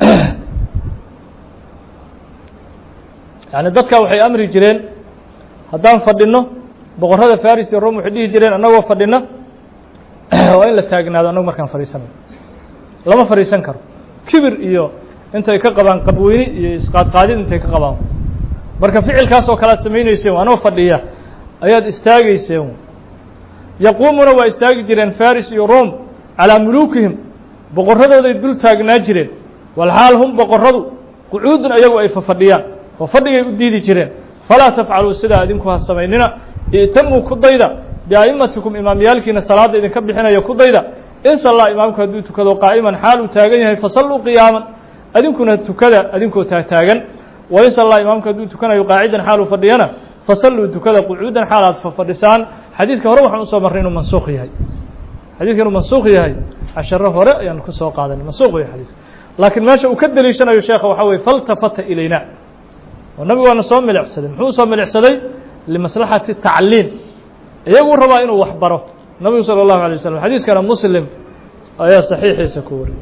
S1: yani dadka waxay amri jireen haddaan fadhino boqorrada faris iyo ruum waxay dhihi jireen annagoo fadhina waa in la taagnaado annagu markaan fadhiisanayo lama fadhiisan karo kibir iyo intay ka qabaan qabweyni iyo isqaadqaadid intay ka qabaan marka ficilkaas oo kale aad samaynayseen anoo fadhiya ayaad istaagayseen yaquumuna waa istaagi jireen faris iyo rom calaa muluukihim boqorradooday dul taagnaa jireen walxaal hum boqorradu qucuudun ayagu ay fafadhiyaan oo fadhigay u diidi jireen falaa tafcaluu sidaa idinku ha samaynina i'tamuu ku dayda bia'imatikum imaamyaalkiina salaadda idinka bixinaya ku dayda in sallaa imaamku hadduu tukado qaa'iman xaal uu taagan yahay fasalluu qiyaaman adinkuna tukada adinkoo taagtaagan wa in sallaa imaamku hadduu tukanayo qaacidan xaal uu fadhiyana fasalluu tukada qucuudan xaal aad fadhisaan xadiidka hore waxaan usoo marray inuu mansuuq yahay xadiidka inuu mansuuq yahay casharo hore ayaan ku soo qaadanay mansuuq yahay xadiiska laakiin meesha uu ka deliishanayo sheekha waxaa weye faltafata ilayna oo nabigu waana soo milicsaday muxuu usoo milicsaday limaslaxati tacliim iyaguu rabaa inuu wax baro nabigu salى الlahu عalيه waslم xadiiskana muslim ayaa صaxiixiisa ku wariyay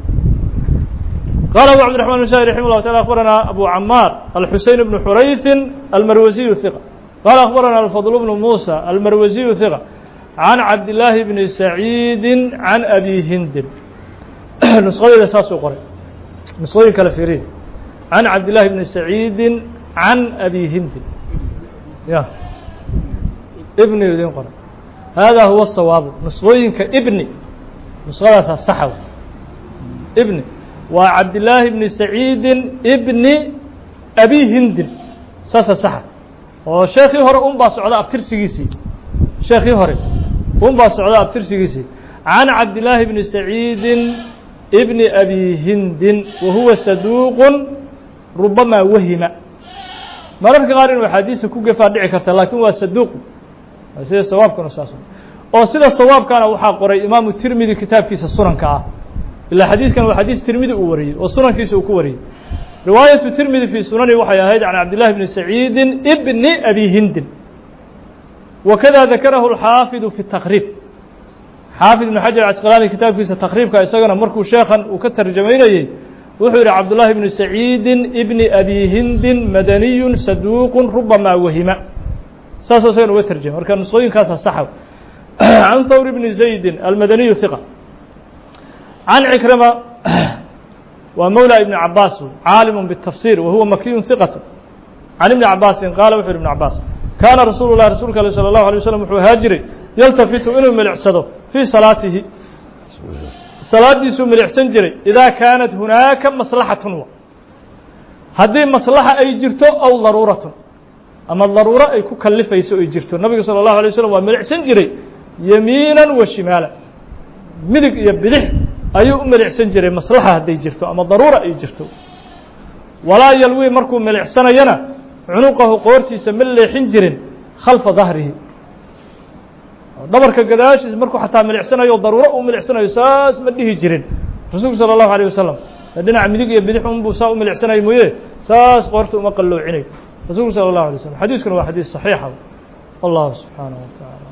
S1: qaala abu cabdiرaحman بن shahir raximه الlah taعala akhbarana abu camaar alxuseyn bnu xurayثi almarwasiyu ثiqa qaala akhbarana alfadl bnu musa almarwasiyu ثiqa can cabdillaahi bni saciidi can abi hindin nusqadeeda saasuu qoray nusqooyin kale fiiriin can cabdillahi bni saciidi can abi hindin ya ibni idin qoray hada huwa الsawaabu nusqooyinka ibni nusqadaasaa saxa ibni waa cabdillaahi bni saciidi ibni abi hindin saasa saxa oo sheekii hore un baa socda abtirsigiisii sheekii hore un baa socda abtirsigiisii can cabdillaahi bni saciidi ibni abi hindin wa huwa saduuqun rubamaa wahima mararka qaar inuu axaadiisa ku gefaa dhici karta laakiin waa saduuq sida sawaabkana saas oo sida sawaabkana waxaa qoray imaamu tirmidi kitaabkiisa sunanka ah ilaa xadiiskan waa xadiis tirmidi uu wariyey oo sunankiisa uu ku wariyey riwaayatu tirmidi fii sunani waxay ahayd can cabdillahi bni saciidi ibni abi hindin wakada dakarahu alxaafidu fi taqriib xaafid ibnu xajar casqalaani kitaabkiisa taqriibka isagana markuu sheekhan uu ka tarjamaynayey wuxuu yidhi cabdullahi bni saciidi ibni abi hindin madaniyun saduuqun rubamaa wahima saasoo isagan uga tarjamay marka nusqooyinkaasa saxa can thawr bni zaydin almadaniyu hiqa can cikrima waa mawla ibni cabaas caalimu bالtafsir wa huwa makiyun hiqat can ibni cabaasin qaala wuxu yhi ibn cabaas kaana rasuulu lahi rasuulka ale salى الlahu alيه waslm wuxuu ahaa jiray yaltafitu inuu milicsado fii salaatihi salaadiisuu milicsan jiray idaa kaanat hunaaka maslaxatun haddii maslaxa ay jirto aw daruuratun ama daruuro ay ku kalifayso ay jirto nabigu salى الlahu alيه waslm waa milicsan jiray yamiina wa shimaala midig iyo bidix ayuu u milicsan jiray maslaxa hadday jirto ama daruura ay jirto walaa yalwii markuu milicsanayana cunuqahu qoortiisa ma leexin jirin khalfa dahrihi dhabarka gadaashiis markuu xataa milicsanayo daruuro uu milicsanayo saas ma dhihi jirin rasuulku salى الlahu عalيه wasalam dhinaca midig iyo bidix unbuu saa u milicsanayo mooye saas qoorta uma qalloocinayo rasuulku salى الlaه عليه وسلم xadiiskuna waa xadiis صaxiixa والله سبحانه وتعالى